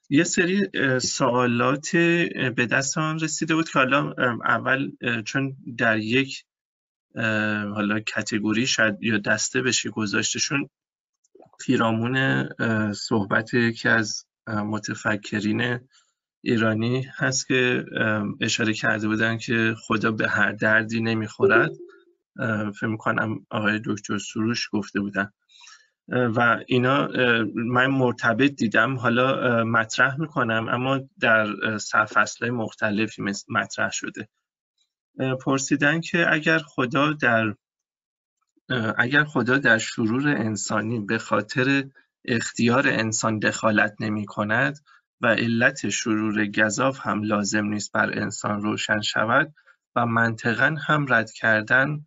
یه سری سوالات به دست من رسیده بود که حالا اول چون در یک حالا کتگوری شاید یا دسته بشه گذاشتشون پیرامون صحبت یکی از متفکرین ایرانی هست که اشاره کرده بودن که خدا به هر دردی نمیخورد. فکر می‌کنم آقای دکتر سروش گفته بودن و اینا من مرتبط دیدم، حالا مطرح میکنم اما در سرفصل‌های مختلفی مطرح شده. پرسیدن که اگر خدا در شرور انسانی به خاطر اختیار انسان دخالت نمی کند و علت شرور گزاف هم لازم نیست بر انسان روشن شود و منطقاً هم رد کردن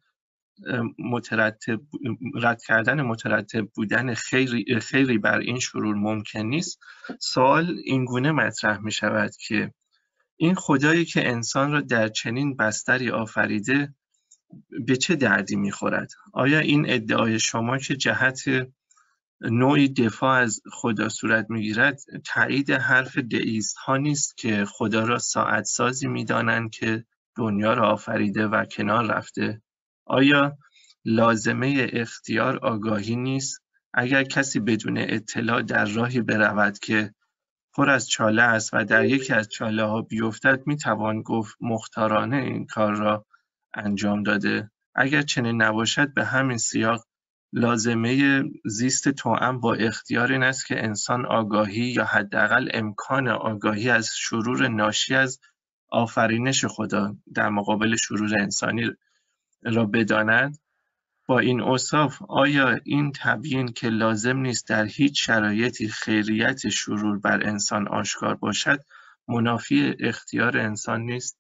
مترتب بودن خیری بر این شرور ممکن نیست، سوال اینگونه مطرح می شود که این خدایی که انسان را در چنین بستری آفریده به چه دردی می خورد؟ آیا این ادعای شما که جهت نوعی دفاع از خدا صورت می گیرد تایید حرف دئیست ها نیست که خدا را ساعت سازی می دانند که دنیا را آفریده و کنار رفته؟ آیا لازمه اختیار آگاهی نیست؟ اگر کسی بدون اطلاع در راهی برود که پر از چاله است و در یکی از چاله ها بیفتد می توان گفت مختارانه این کار را انجام داده؟ اگر چنین نباشد به همین سیاق لازمه زیست توأم با اختیار این است که انسان آگاهی یا حداقل امکان آگاهی از شرور ناشی از آفرینش خدا در مقابل شرور انسانی را بداند. با این اوصاف آیا این تبیین که لازم نیست در هیچ شرایطی خیریت شرور بر انسان آشکار باشد منافی اختیار انسان نیست؟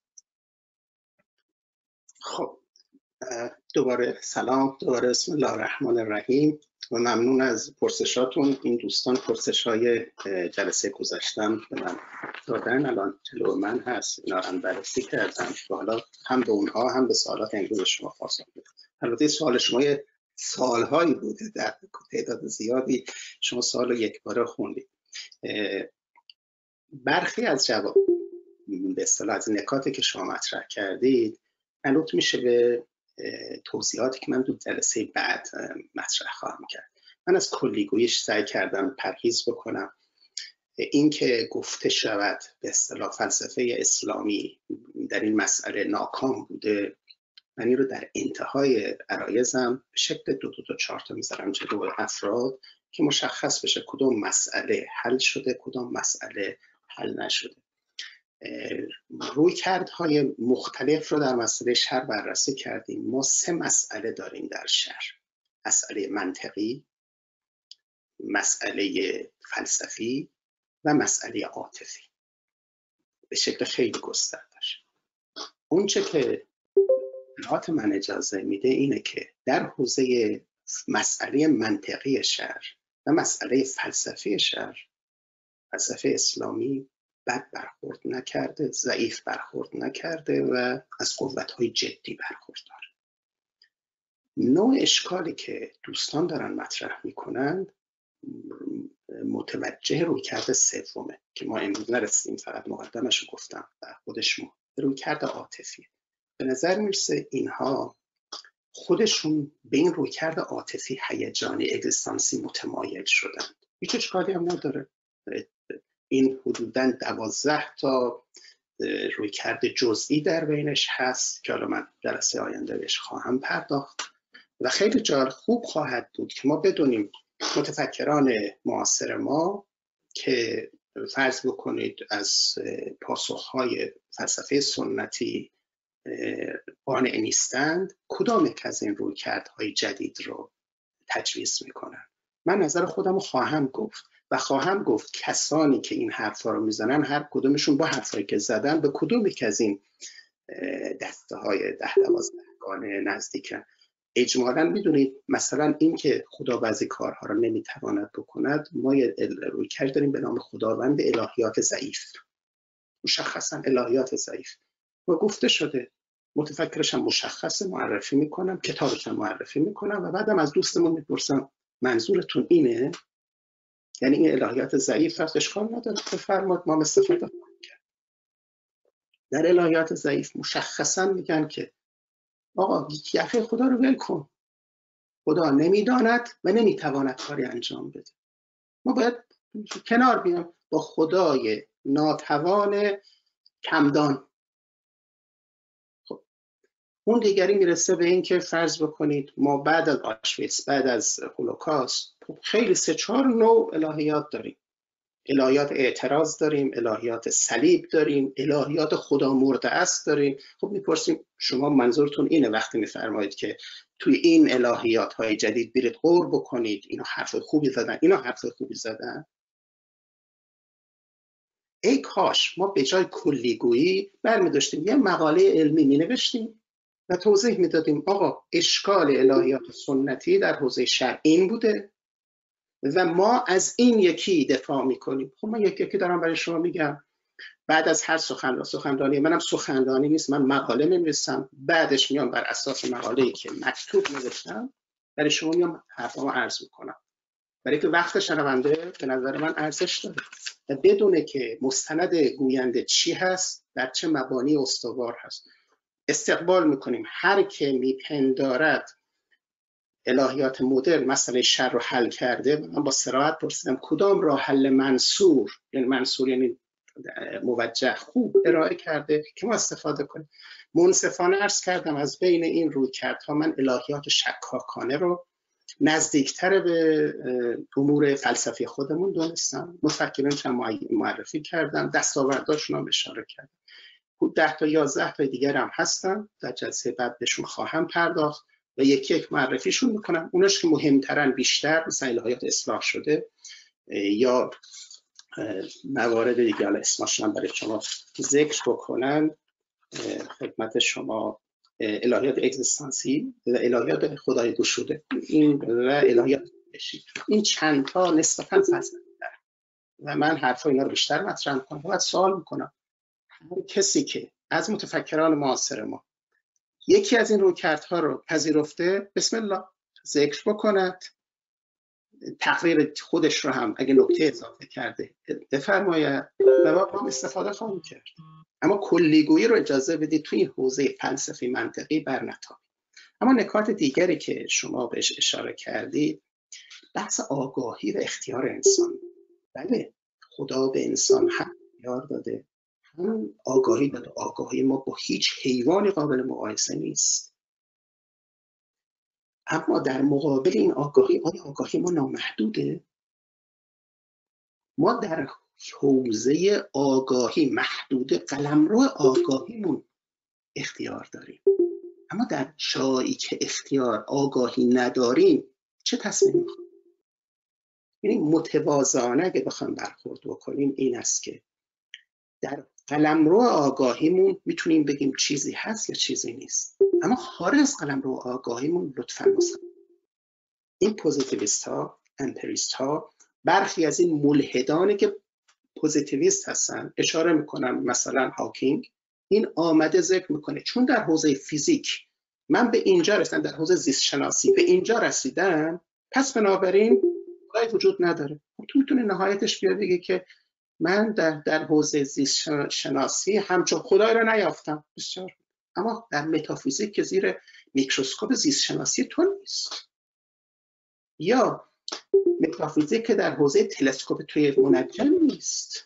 خب دوباره سلام، دوباره بسم الله الرحمن الرحیم و ممنون از پرسشاتون. این دوستان پرسش‌های جلسه گذاشتم به من دادن، الان جلو من هست، اینا رو بررسی کردم و حالا هم به اونها هم به سوالات امروز شما پاسخ میدم. البته سوال شما سالهایی بوده، در تعداد زیادی شما سوال رو یک باره خوندید. برخی از جواب به اصطلاح از نکاتی که شما مطرح کردید منوط میشه به توضیحاتی که من تو جلسه بعد مطرح خواهم کرد. من از کلیگوییش سعی کردم پرهیز بکنم. این که گفته شود به اصطلاح فلسفه اسلامی در این مسئله ناکام بوده، من این رو در انتهای عرایزم به شکل 2 تا 4 تا میذارم جلو افراد که مشخص بشه کدوم مسئله حل شده کدوم مسئله حل نشده. رویکردهای مختلف رو در مسئله شر بررسی کردیم. ما 3 مسئله داریم در شر: مسئله منطقی، مسئله فلسفی و مسئله عاطفی، به شکل خیلی گسترده‌اش. اون چه که اطلاعات من اجازه میده اینه که در حوزه مسئله منطقی شر و مسئله فلسفی شر، فلسفه اسلامی بد برخورد نکرده، ضعیف برخورد نکرده و از قوت‌های جدی برخوردار. نوع اشکالی که دوستان دارن مطرح میکنند متوجه رویکرد سومه که ما امروز نرسیدیم، فقط مقدمش رو گفتم در خودش رویکرد عاطفی. به نظر میرسه اینها خودشون به این رویکرد عاطفی هیجانی اگزیستانسی متمایل شدن. هیچ اشکالی هم نداره. این حدوداً 12 تا رویکرد جزئی در بینش هست که حالا من جلسه آینده بهش خواهم پرداخت و خیلی جالب خوب خواهد بود که ما بدونیم متفکران معاصر ما که فرض بکنید از پاسخهای فلسفه سنتی قانع نیستند، کدام یک از این رویکردهای جدید رو تجویز میکنن. من نظر خودم رو خواهم گفت و خواهم گفت کسانی که این حرفا رو میزنن هر کدومشون با حرفایی که زدن به کدوم یک از این دسته های 10-12 گانه نزدیکن. اجمالاً میدونید مثلا این که خدا بعضی کارها رو نمیتواند بکند، ما یه رویکرد داریم به نام خداوند الهیات ضعیف، مشخصا الهیات ضعیف و گفته شده، متفکرش هم مشخصه، معرفی میکنم، کتابش هم معرفی میکنم و بعدم از دوستمون میپرسم منظورتون اینه؟ یعنی این الهیات ضعیف هست، اشکال نداره، بفرمایید ما استفاده کنیم. در الهیات ضعیف مشخصا میگن که آقا یقه خدا رو ول کن، خدا نمیداند و نمیتواند کاری انجام بده. ما باید کنار بیام با خدای ناتوان کمدان. خب اون دیگری میرسه به این که فرض بکنید ما بعد از آشویتس، بعد از هولوکاست، خیلی 3-4 نوع الهیات داریم. الهیات اعتراض داریم، الهیات صلیب داریم، الهیات خدا مرده است داریم. خب میپرسیم شما منظورتون اینه وقتی میفرمایید که توی این الهیات های جدید برید غور بکنید، اینا حرف خوبی زدن، اینا حرف خوبی زدن؟ ای کاش ما به جای کلیگویی برمی داشتیم یه مقاله علمی می نوشتیم و توضیح می دادیم آقا اشکال الهیات سنتی در حوزه شرع این بوده و ما از این یکی دفاع می کنیم. خب من یکی دارم برای شما میگم. بعد از هر سخنرانی منم سخنرانی نیست، من مقاله می نویسم، بعدش میام بر اساس مقاله‌ای که مکتوب نوشتم برای شما میام حرفامو عرض میکنم، برای که وقت شنونده به نظر من ارزش داره و بدونه که مستند گوینده چی هست، در چه مبانی استوار هست. استقبال میکنیم هر که میپندارد الهیات مدرن مسئله شر رو حل کرده. من با صراحت پرسیدم کدام راه حل منصور، یعنی منصور یعنی موجه، خوب ارائه کرده که ما استفاده کنیم. منصفانه عرض کردم از بین این رویکردها من الهیات شکاکانه رو نزدیکتر به امور فلسفی خودمون دونستم. مفکرین چند معرفی کردم، دستاورداشون هم اشاره کردم. 10 تا 11 تا دیگر هم هستن، در جلسه بعد بهشون خواهم پرداخت و یکی یک معرفیشون میکنم. اوناش که مهمترن بیشتر مثل الهیات اصلاح شده یا موارد دیگه حالا اسمشون برای شما ذکر بکنم خدمت شما. الهیات اگزیستانسی و الهیات خدای گشوده این و الهیات بشید، این چند تا نسبتاً فلسفی دارن و من حرفا اینا رو بیشتر مطرح میکنم. بعد سوال میکنم هر کسی که از متفکران معاصر ما یکی از این رویکردها رو پذیرفته بسم الله ذکر بکند، تقریر خودش رو هم اگه نکته اضافه کرده بفرماید و ما استفاده خواهیم کرد. اما کلیگویی رو اجازه بدید توی این حوزه فلسفی منطقی برنتابید. اما نکات دیگری که شما بهش اشاره کردید بحث آگاهی و اختیار انسان. بله خدا به انسان هم اختیار داده، هم آگاهی داده. آگاهی ما با هیچ حیوانی قابل مقایسه نیست. اما در مقابل این آگاهی، آیا آگاهی ما نامحدوده؟ ما در حوزه آگاهی محدود قلمرو آگاهیمون اختیار داریم، اما در جایی که اختیار آگاهی نداریم چه تصمیمی می‌خوایم؟ یعنی متواضعانه اگه بخوایم برخورد بکنیم این است که در قلمرو آگاهیمون میتونیم بگیم چیزی هست یا چیزی نیست، اما خارج از قلمرو آگاهیمون لطفاً مصدق. این پوزیتیویست ها، امپریست ها، برخی از این ملحدانی که پوزیتیویست هستن اشاره میکنم، مثلا هاکینگ، این آمده ذکر میکنه چون در حوزه فیزیک من به اینجا رسیدم، در حوزه زیست شناسی به اینجا رسیدم، پس بنابراین خدای وجود نداره. تو میتونه نهایتش بیا بگه که من در حوزه زیست شناسی همچون خدای رو نیافتم. بسیار، اما در متافیزیک که زیر میکروسکوپ زیست شناسی تو نیست، یا متافیزیک که در حوزه تلسکوپ توی منجم نیست.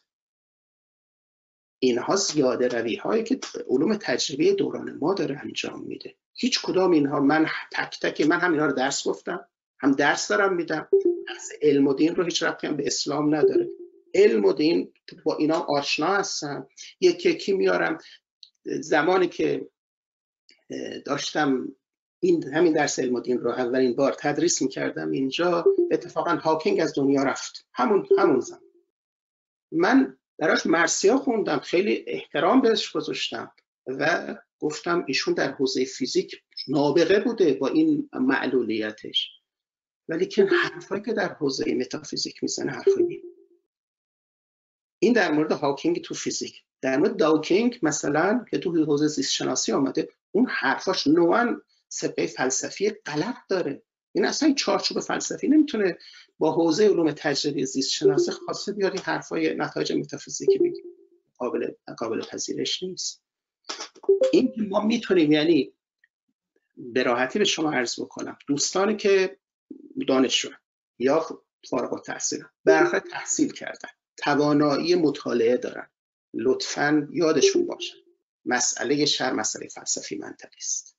اینها زیاده روی هایی که علوم تجربی دوران ما داره انجام میده. هیچ کدام اینها من تک تک من هم اینا رو درس گفتم، هم درس دارم میدم. درس علم و دین رو هیچ ربطی هم به اسلام نداره. علم و دین با اینا آشنا هستم، یکی یکی میارم. زمانی که داشتم همین درس علم و دین رو اولین بار تدریس میکردم اینجا، اتفاقا هاکینگ از دنیا رفت. همون زمان من براش مرثیه خوندم، خیلی احترام بهش گذاشتم و گفتم ایشون در حوزه فیزیک نابغه بوده با این معلولیتش، ولی که حرفایی که در حوزه متافیزیک میزنه حرفایی. این در مورد هاکینگ تو فیزیک. در مورد داوکینگ مثلا که تو حوزه زیست شناسی آمده، اون حرفاش نوعا سبقه فلسفی غلط داره. این اصلا این چارچوب فلسفی نمیتونه با حوزه علوم تجربی زیست شناسی خاصه بیاری حرفای نتایج متافیزیکی بگیم، قابل پذیرش نیست. این ما میتونیم، یعنی به راحتی به شما عرض بکنم، دوستانی که دانشجو یا فارغ التحصیل برخلاف تحصیل کردن، توانایی مطالعه دارن، لطفاً یادشون باشه مسئله شر مسئله فلسفی منطقی است.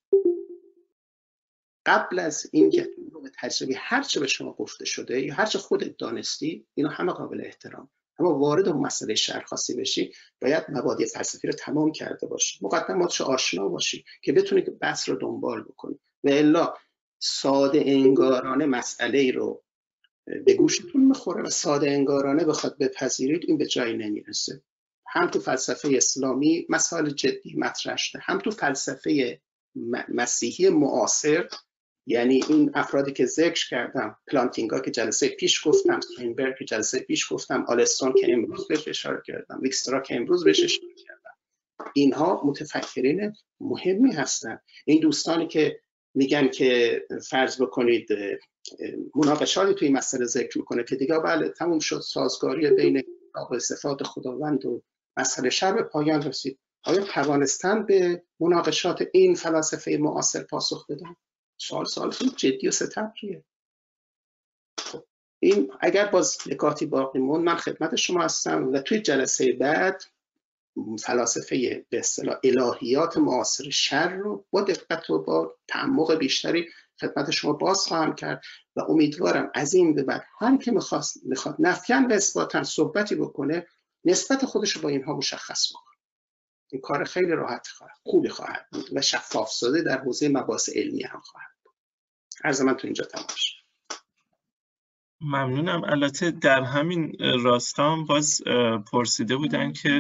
قبل از اینکه علوم تجربی هر چه به شما گفته شده یا هر چه خودت دانستی، اینا همه قابل احترام، اما وارد اون مسئله شر خاصی بشی باید مبادی فلسفی رو تمام کرده باشی، مقدماتش آشنا باشی که بتونی که بحث رو دنبال بکنی، و الا ساده انگارانه مسئله ای رو به گوشتون میخوره و ساده انگارانه بخواد بپذیرید، این به جایی نمیرسه. هم تو فلسفه اسلامی مسائل جدی مطرح شده، هم تو فلسفه مسیحی معاصر، یعنی این افرادی که ذکر کردم، پلانتینگا که جلسه پیش گفتم، سوینبرگ که جلسه پیش گفتم، آلستون که امروز بهش اشاره کردم، ویکسترا که امروز بهش اشاره کردم، اینها متفکرین مهمی هستن. این دوستانی که میگن که فرض بکنید مناقشاتی توی این مسئله ذکر میکنه که دیگه بله تموم شد، سازگاری بین صفات خداوند و مسئله شر به پایان رسید، آیا توانستن به مناقشات این فلاسفه معاصر پاسخ بدن؟ سوال خیلی جدی و ستبریه. خب این اگر باز نکاتی باقی موند من خدمت شما هستم و توی جلسه بعد فلاسفه به اصطلاح الهیات معاصر شر رو با دقت و با تعمق بیشتری خدمت شما باز خواهم کرد و امیدوارم از این به بعد هر که میخواد نفیاً و اثباتاً صحبتی بکنه نسبت خودش رو با اینها مشخص بکنه. این کار خیلی راحت خوبی خواهد بود و شفاف ساده در حوزه مباحث علمی هم خواهد بود. عرض من تو اینجا تمام شد. ممنونم. البته در همین راستا باز پرسیده بودن که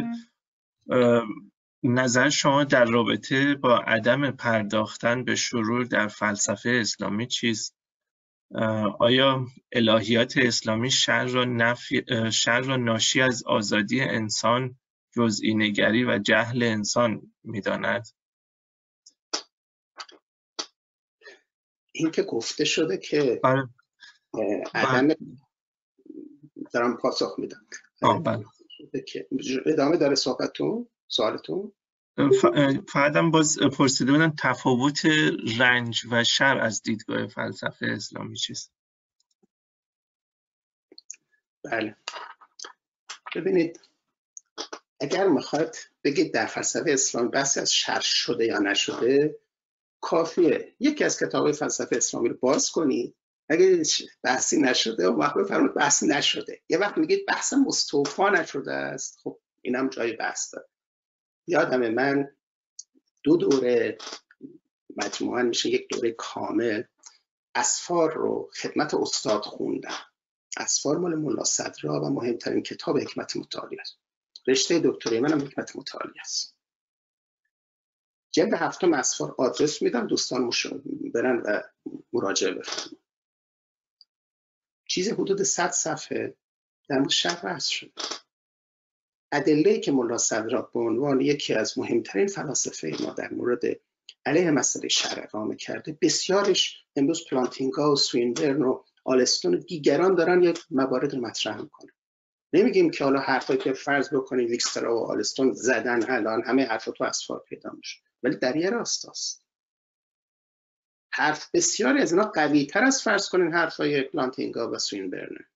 نظر شما در رابطه با عدم پرداختن به شرور در فلسفه اسلامی چیست؟ آیا الهیات اسلامی شر را ناشی از آزادی انسان، جزئی نگری و جهل انسان می‌داند؟ این که گفته شده که بله. عدم دارم پاسخ میدم. بله. ادامه داره سوالتون؟ فقط باز پرسیده بودن تفاوت رنج و شر از دیدگاه فلسفه اسلامی چیست؟ بله. ببینید اگر میخواد بگید در فلسفه اسلامی بحثی از شر شده یا نشده، کافیه یکی از کتاب‌های فلسفه اسلامی رو باز کنید. اگر بحثی نشده و وقت بفرمایید بحثی نشده، یه وقت میگید بحث مستوفی نشده است، خب اینم جای بحث داره. یادم من 2 دوره مجموعاً میشه 1 دوره کامل اسفار رو خدمت استاد خوندم. اسفار مال ملا صدرا و مهمترین کتاب حکمت متعالی است. رشته دکترای منم حکمت متعالی است. جلد 7 اسفار آدرس میدم، دوستان برن و مراجعه بفرمایید. چیز حدود 100 صفحه در مورد شر بحث شد. ادله‌ای که ملا صدرا به عنوان یکی از مهمترین فلاسفه ما در مورد علیه مسئله شر اقامه کرده، بسیارش امروز پلانتینگا و سوینبرن و آلستون و دیگران دارن یک موارد رو مطرح میکنن. نمیگیم که حالا حرفایی که فرض بکنیم ویکسترا و آلستون زدن الان همه حرفا تو اسفار پیدا میشه، ولی در یه راستاست. حرف بسیاری از اینا قوی تر از فرض کنین حرفای پلانتینگا و سوینبرن.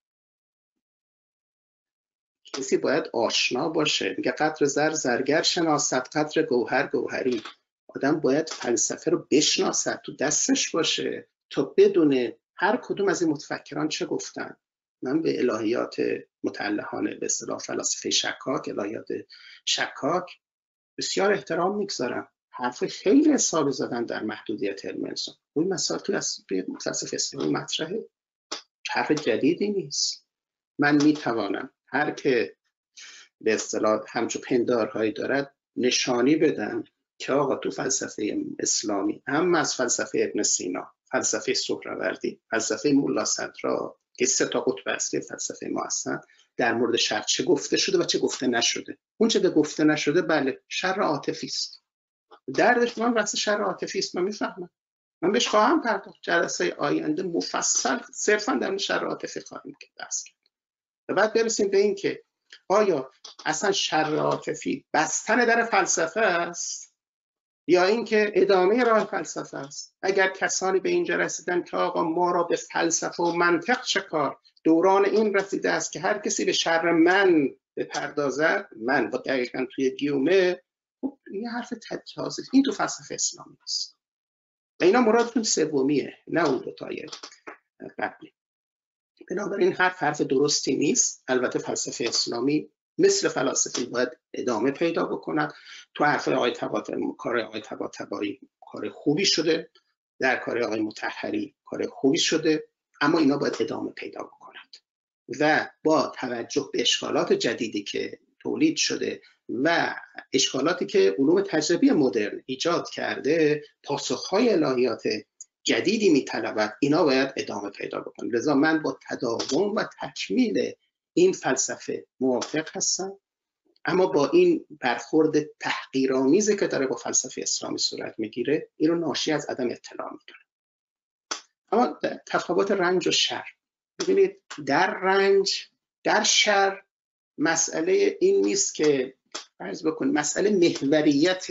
کسی باید آشنا باشه، میگه قدر زر زرگر شناسد، قدر گوهر گوهری. آدم باید فلسفه رو بشناسد، تو دستش باشه تا بدونه هر کدوم از این متفکران چه گفتن. من به الهیات متعلهانه به اصطلاح فلاسفه شکاک، الهیات شکاک بسیار احترام میگذارم. حرف خیلی حسابی زدن در محدودیت علم انسان. اون مسائل توی فلسفه اسلامی مطرحه، حرف جدیدی نیست. من میتوانم هر که به اصطلاح همچون پندارهایی دارد نشانی بدم که آقا تو فلسفه اسلامی هم از فلسفه ابن سینا، فلسفه سهروردی، فلسفه ملا صدرا که 3 قطب اصلی فلسفه ما هستن، در مورد شر چه گفته شده و چه گفته نشده. اون چه گفته نشده بله شر عاطفی است. دردش من بحث شر عاطفی است، من میفهمم. من بهش خواهم پرداخت. جلسه آینده مفصل صرفا در شر عاطفی خواهیم بحث کرد و بعد برسیم به این که آیا اصلا شر عاطفی بستن در فلسفه است یا اینکه ادامه راه فلسفه است. اگر کسانی به اینجا رسیدن که آقا ما را به فلسفه و منطق چه کار، دوران این رسیده است که هر کسی به شر من بپردازد، من با دقیقاً توی گیومه، این حرف تازه، این تو فلسفه اسلامی است و اینا مرادتون سومیه، نه اون دوتای قبلی. بنابراین حرف درستی نیست. البته فلسفه اسلامی مثل فلاسفه باید ادامه پیدا بکند. تو حرف آقای طباطبایی، کار آقای طباطبایی کار خوبی شده، در کار آقای مطهری کار خوبی شده، اما اینا باید ادامه پیدا بکند و با توجه به اشکالات جدیدی که تولید شده و اشکالاتی که علوم تجربی مدرن ایجاد کرده، پاسخهای الهیات جدیدی میطلبد، اینا باید ادامه پیدا بکنه. لذا من با تداوم و تکمیل این فلسفه موافق هستم، اما با این برخورد تحقیرآمیزی که داره با فلسفه اسلامی صورت میگیره، این رو ناشی از عدم اطلاع میدونه. اما تفاوت رنج و شر، ببینید در رنج، در شر، مسئله این نیست که فرض بکن مسئله محوریت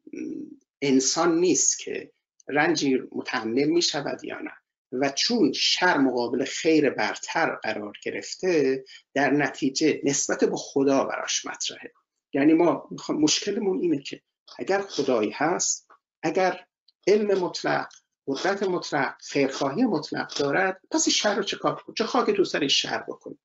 انسان نیست که رنجی متحمل می شود یا نه، و چون شر مقابل خیر برتر قرار گرفته، در نتیجه نسبت به خدا براش مطرحه. یعنی ما مشکلمون اینه که اگر خدایی هست، اگر علم مطلق، قدرت مطلق، خیرخواهی مطلق دارد، پس شر رو چه کار کنیم؟ چه خاک تو سر شر بکنیم؟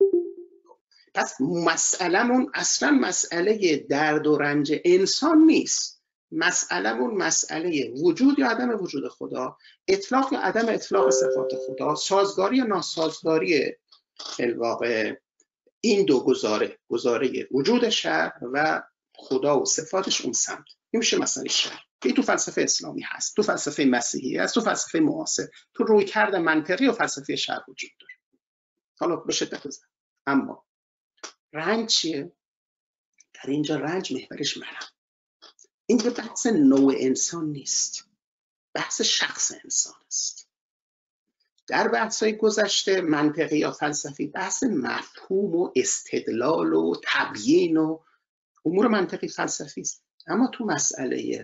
پس مسئلهمون اصلا مسئله درد و رنج انسان نیست. مسئلهمون مسئله وجود یا عدم وجود خدا، اطلاق یا عدم اطلاق صفات خدا، سازگاری یا ناسازگاری الواقع این دو گزاره وجود شر و خدا و صفاتش اون سمت. این میشه مسئله شر که تو فلسفه اسلامی هست، تو فلسفه مسیحی هست، تو فلسفه معاصر، تو رویکرد منطقی و فلسفه شر وجود داره. حالا به شدت بزن. اما رنج چیه؟ در اینجا رنج محورش منم. اینجا بحث نوع انسان نیست، بحث شخص انسان است. در بحث‌های گذشته منطقی یا فلسفی بحث مفهوم و استدلال و تبیین و امور منطقی فلسفی است. اما تو مسئله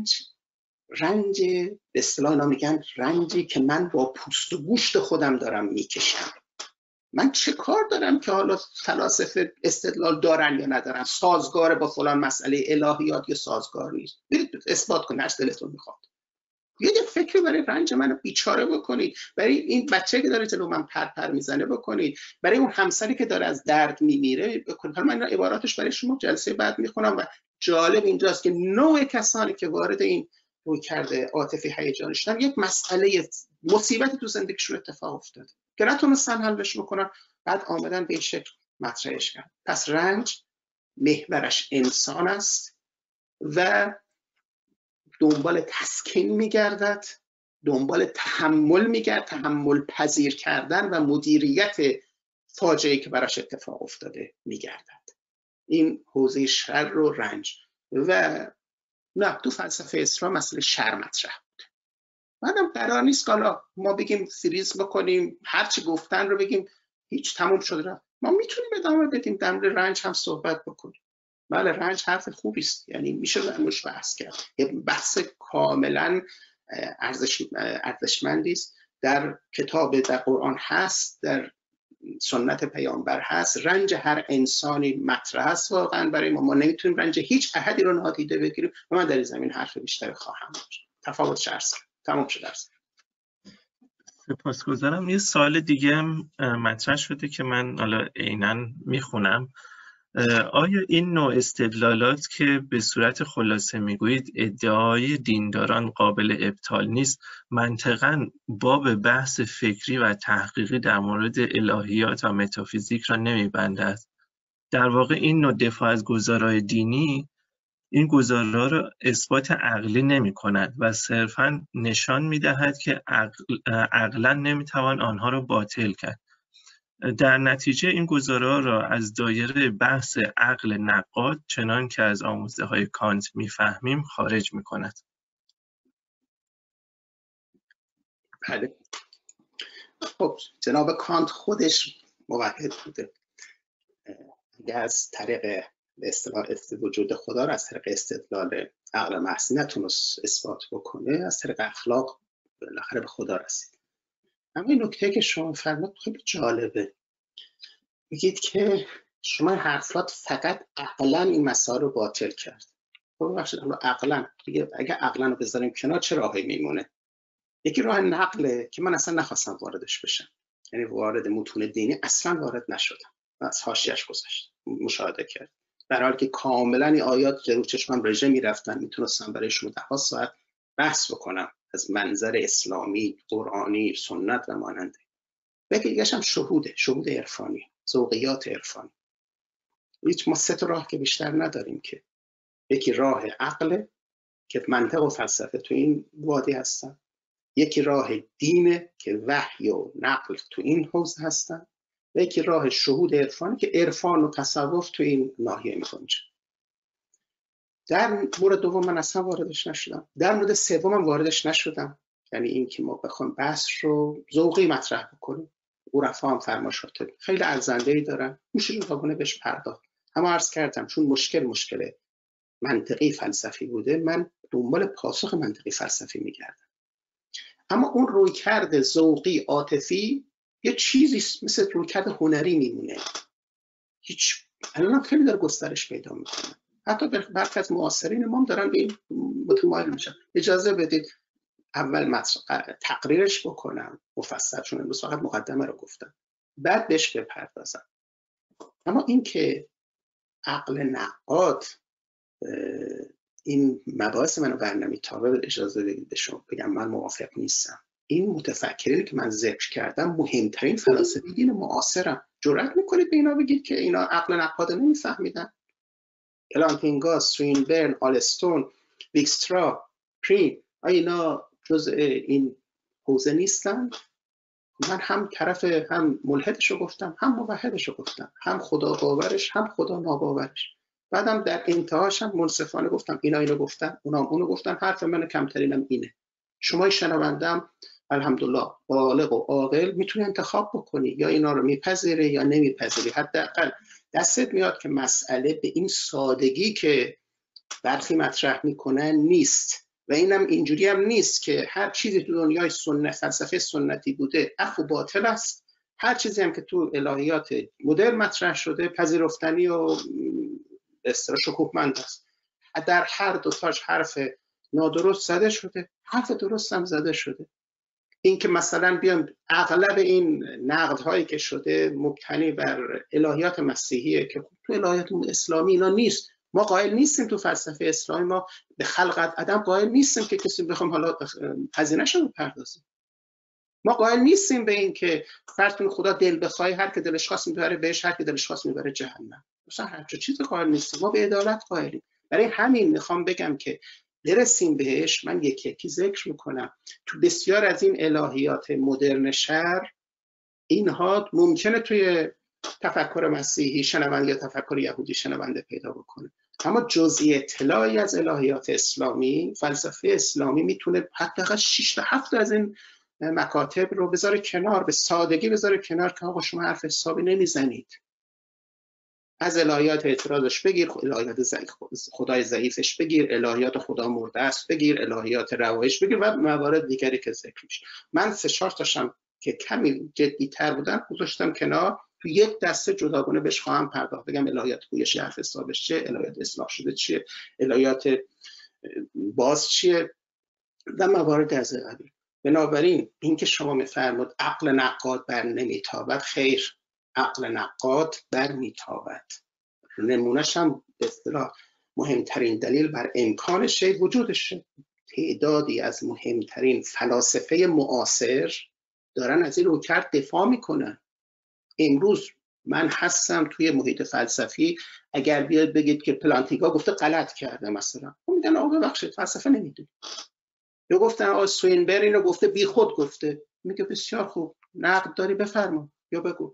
رنج به اصطلاح میگن رنجی که من با پوست و گوشت خودم دارم میکشم. من چه کار دارم که حالا فلاسفه استدلال دارن یا ندارن، سازگار با فلان مسئله الهیات یا سازگار نیست؟ برید اثبات کنید، هر دلتون میخواد. یه فکری برای رنج منو بیچاره بکنید، برای این بچه که داره جلو من پرپر میزنه بکنید، برای اون همسری که داره از درد میمیره بکنید. حالا من عباراتش برای شما جلسه بعد میخونم و جالب اینجاست که نوع کسانی که وارد این رویکرد عاطفی هیجانی شدن، یک مسئله مصیبتی تو زندگیشون اتفاق افتاده که نتونستن حلش بکنن، بعد آمدن به این شکل مطرحش کردن. پس رنج محورش انسان است و دنبال تسکین میگردد، دنبال تحمل میگرد، تحمل پذیر کردن و مدیریت فاجعه‌ای که براش اتفاق افتاده میگردد. این حوزه شر و رنج. و نه، تو فلسفه اسلام مسئله شر مطرح بود. بعدم قرار نیست که حالا ما بگیم فریز بکنیم، هرچی گفتن رو بگیم هیچ تموم شده. ما میتونیم ادامه بدیم، در مورد رنج هم صحبت بکنیم. بله، رنج حرف خوبی است، یعنی میشه درش بحث کرد. یه بحث کاملا ارزشمندی است. در کتاب، در قرآن هست، در سنت پیامبر هست. رنج هر انسانی مطرح است واقعا برای ما نمیتونیم رنج هیچ احدی رو نادیده بگیریم و من در این زمین حرف بیشتر خواهم داشت. تفاوتش عرض تمام شده است. سپاسگزارم. یه سوال دیگه هم مطرح شده که من حالا عیناً میخونم. آیا این نوع استدلالات که به صورت خلاصه میگویید ادعای دینداران قابل ابطال نیست، منطقاً باب بحث فکری و تحقیقی در مورد الهیات و متافیزیک را نمیبندد؟ در واقع این نوع دفاع از گزارهای دینی این گزاره‌ها را اثبات عقلی نمی‌کند و صرفاً نشان می‌دهد که عقلاً نمی‌توان آنها را باطل کرد. در نتیجه این گزاره‌ها را از دایره بحث عقل نقاد چنان که از آموزه‌های کانت می‌فهمیم خارج می‌کند. بله. خب جناب کانت خودش موحد بوده. اگر از طریق به اصطلاح وجود خدا رو از طریق استدلال عقل محض نتونست اثبات بکنه، از طریق اخلاق بالاخره به خدا رسید. اما این نکته که شما فرمود خیلی جالبه. میگید که شما حرفات فقط عقلا این مسائل رو باطل کرد. خب بخشید عقلا دیگه، اگه عقلا رو بذاریم کنار چه راهی میمونه؟ یکی راه نقله که من اصلا نخواستم واردش بشم، یعنی وارد متون دینی اصلا وارد نشدم، از حاشیه‌اش گذشت، مشاهده کرد، در حالی که کاملا این آیات که رو چشمم رژه میرفتن میتونستم برای شما 10 ساعت بحث بکنم از منظر اسلامی، قرآنی، سنت و ماننده. یکی دیگه‌ش هم شهود عرفانی، ذوقیات عرفانی. هیچ ما 3 راه که بیشتر نداریم که. یکی راه عقل که منطق و فلسفه تو این وادی هستن، یکی راه دینه که وحی و نقل تو این حوزه هستن، و یکی راه شهود عرفانی که عرفان و تصوف تو این ناحیه می‌گنجه. در مورد دوم من اصلا واردش نشدم، در مورد سومم واردش نشدم، یعنی این که ما بخوایم بحث رو ذوقی مطرح بکنیم. عرفا هم فرماشات خیلی ارزنده‌ای دارن، میشه جداگانه بهش پرداخت. اما عرض کردم چون مشکل منطقی فلسفی بوده، من دنبال پاسخ منطقی فلسفی میگردم. اما اون رویکرد ذوقی عاطفی یه چیزی مثل رویکرد هنری میمونه. هیچ الان خیلی داره گسترش پیدا میکنه. حتی برخی از معاصرین ما دارن به این متمایل میشن. اجازه بدید اول تقریرش بکنم مفصل، چون امروز فقط مقدمه رو گفتم، بعد بهش بپردازم. اما این که عقل نقاد این مباحث منو برنمی‌تابه، اجازه بدید به شما بگم من موافق نیستم. این متفکرینی که من ذکر کردم مهمترین فلاسفه دین معاصرن. جرأت میکنید به اینا بگید که اینا عقل نقاد نمیفهمیدن؟ الانتینگاس، سوینبرن، آلستون، ویکسترا، پرین، اینا جزء این حوزه نیستن؟ من هم طرف هم ملحدش رو گفتم، هم موحدش رو گفتم، هم خدا باورش هم خدا ناباورش. بعدم در انتهاش هم منصفانه گفتم اینا اینو گفتن، اونا اونو گفتن، حرف من کمترینم اینه. شما شنوندم الحمدلله بالغ و عاقل میتونی انتخاب بکنی، یا اینا رو میپذیری یا نمیپذیری. حداقل دستت میاد که مسئله به این سادگی که برخی مطرح میکنن نیست، و اینم اینجوری هم نیست که هر چیزی تو دنیای فلسفه سنتی بوده اف و باطل است، هر چیزی هم که تو الهیات مدرن مطرح شده پذیرفتنی و استرا شکوهمند است. در هر دوتاش حرف نادرست زده شده، حرف درست هم زده شده. این که مثلا بیان اغلب این نقدهایی که شده مبتنی بر الهیات مسیحیه که تو الهیات اسلامی اینا نیست. ما قائل نیستیم تو فلسفه اسلامی، ما به خلقت عدم قائل نیستیم که کسی بخوام حالا هزینه‌شو رو بپردازیم. ما قائل نیستیم به این که فرض کنید خدا دل بخوای هر که دلش خواست میبره بهش، هر که دلش خواست میبره جهنم. مثلا هر چیزی قائل نیستیم، ما به عدالت قائلیم. برای همین میخوام بگم که برسیم بهش. من یکی ذکر میکنم تو بسیار از این الهیات مدرن شرق اینها ممکنه توی تفکر مسیحی شنونده یا تفکر یهودی شنونده پیدا بکنه، اما جزئی اطلاعی از الهیات اسلامی، فلسفه اسلامی میتونه حداقل 6 تا 7 از این مکاتب رو بذاره کنار، به سادگی بذاره کنار که آقا شما حرف حسابی نمیزنید. از الهیات اعتراضش بگیر، الهیات خدای ضعیفش بگیر، الهیات خدا مرده است بگیر، الهیات روایش بگیر و موارد دیگری که ذکر میشه. من 3-4 تاشم که کمی جدی‌تر بودن گذاشتم کنار، تو یک دسته جداگانه بهش خواهم پرداخت. بگم الهیات پویش حرف حسابش چیه، الهیات اصلاح شده چیه، الهیات باز چیه و موارد از این قبیل. بنابراین اینکه شما میفرمود عقل نقاد بر نمیتابد، خیر، عقل نقاد بر میتابد. نمونهش هم به اصطلاح مهمترین دلیل بر امکان شی وجودشه. تعدادی از مهمترین فلاسفه معاصر دارن از این رویکرد دفاع میکنن. امروز من هستم توی محیط فلسفی، اگر بیاد بگید که پلانتیگا گفته غلط کرده مثلا، میگن آقا ببخشید فلسفه نمیدونی. یا گفتن آقا سوینبرن اینو گفته بی خود گفته، میگه بسیار خوب، نقد داری بفرما یا بگو.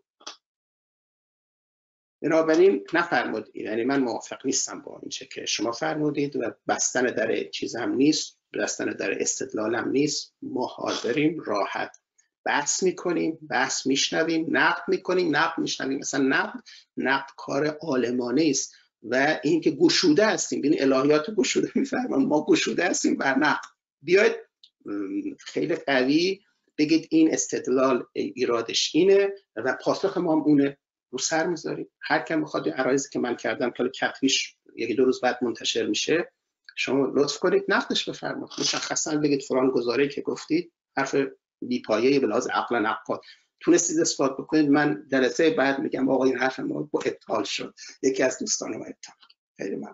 بنابراین نفرمودید، یعنی من موافق نیستم با این چه که شما فرمودید و بستن در چیز هم نیست. دستن در استدلالم نیست. ما حاضریم راحت بحث میکنیم، بحث میشنویم، نقد میکنیم، نقد میشنویم. مثلا نقد کار عالمانه است و این که گشوده هستیم، ببین الهیات گشوده میفرمان، ما گشوده هستیم بر نقد. بیاید خیلی قوی بگید این استدلال ایرادش اینه و پاسخ ما هم اونه، رو سر میذاریم. هر کم بخواد عرایزی که من کردم که کتبیش یکی دو روز بعد منتشر میشه، شما لطف کنید نقدش بفرمایید، مشخصا بگید فلان گزاره که گفتید حرف بی‌پایه‌ای به لحاظ عقل نقاد تونستید اثبات بکنید. من جلسه بعد میگم آقا این حرف ما با ابطال شد، یکی از دوستان ما ابطال. خیلی ممنون.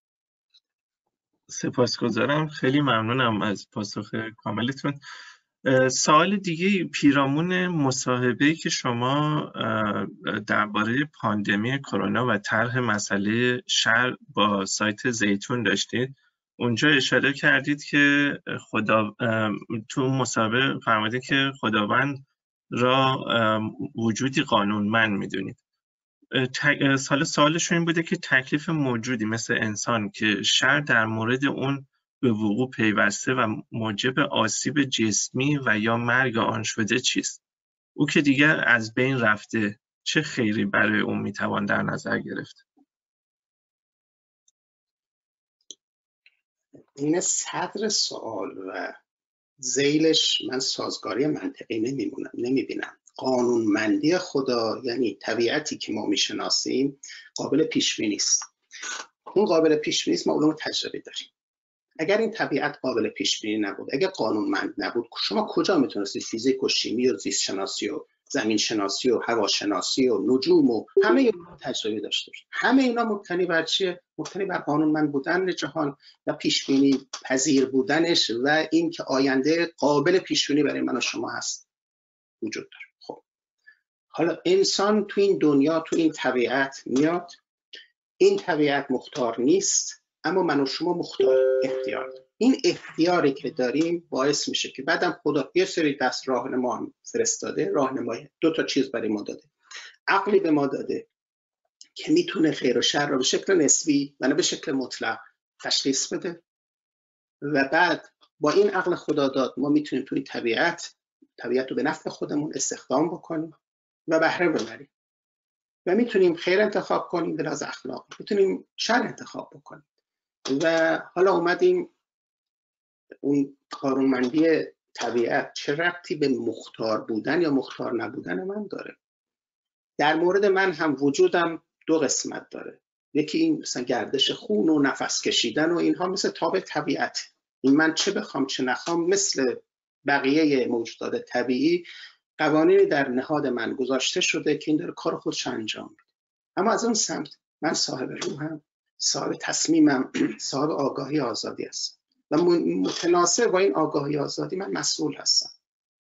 سپاسگزارم، خیلی ممنونم از پاسخ کاملتون. سوال دیگه پیرامون مصاحبه‌ای که شما درباره پاندمی کرونا و طرح مسئله شر با سایت زیتون داشتید، اونجا اشاره کردید که تو مصاحبه فرمودید که خداوند را وجودی قانونمند میدونید. سوالشون این بوده که تکلیف موجودی مثل انسان که شر در مورد اون به وقوع پیوسته و موجب آسیب جسمی و یا مرگ آن شده چیست؟ او که دیگر از بین رفته، چه خیری برای اون میتوان در نظر گرفت؟ این صدر سوال و ذیلش من سازگاری منطقی نمیبینم. قانونمندی خدا یعنی طبیعتی که ما میشناسیم قابل پیش بینی است. اون قابل پیش بینی است، ما علوم تجربی داریم. اگر این طبیعت قابل پیش بینی نبود، اگر قانونمند نبود، شما کجا میتونستید فیزیک و شیمی و زیست شناسی و زمین شناسی و هوا شناسی و نجوم و همه اینا تجربه داشته باشید؟ همه اینا مبتنی بر چیه؟ مبتنی بر قانونمند بودن جهان و پیش بینی پذیر بودنش و این که آینده قابل پیش بینی برای من و شما هست وجود داره. خب حالا انسان تو این دنیا، تو این طبیعت میاد، این طبیعت مختار نیست، اما من و شما مختار اختیار داریم. این اختیاری که داریم باعث میشه که بعدم خدا یه سری دست راهنما هم فرستاده، راهنمای دو تا چیز برای ما داده. عقلی به ما داده که میتونه خیر و شر رو به شکل نسبی و نه به شکل مطلق تشخیص بده و بعد با این عقل خدا داد ما میتونیم توی طبیعت رو به نفع خودمون استخدام بکنیم و بهره ببریم و میتونیم خیر انتخاب کنیم به لحاظ اخلاق، میتونیم شر انتخاب بکنیم. و حالا اومدیم اون قانونمندی طبیعت چه ربطی به مختار بودن یا مختار نبودن من داره؟ در مورد من هم وجودم دو قسمت داره. یکی این مثلا گردش خون و نفس کشیدن و اینها مثل تابع طبیعت. این من چه بخوام چه نخوام مثل بقیه موجودات طبیعی قوانینی در نهاد من گذاشته شده که این داره کار خودش انجام میده. اما از اون سمت من صاحب روحم، صاحب تصمیمم، صاحب آگاهی آزادی هستم و متناسب با این آگاهی آزادی من مسئول هستم.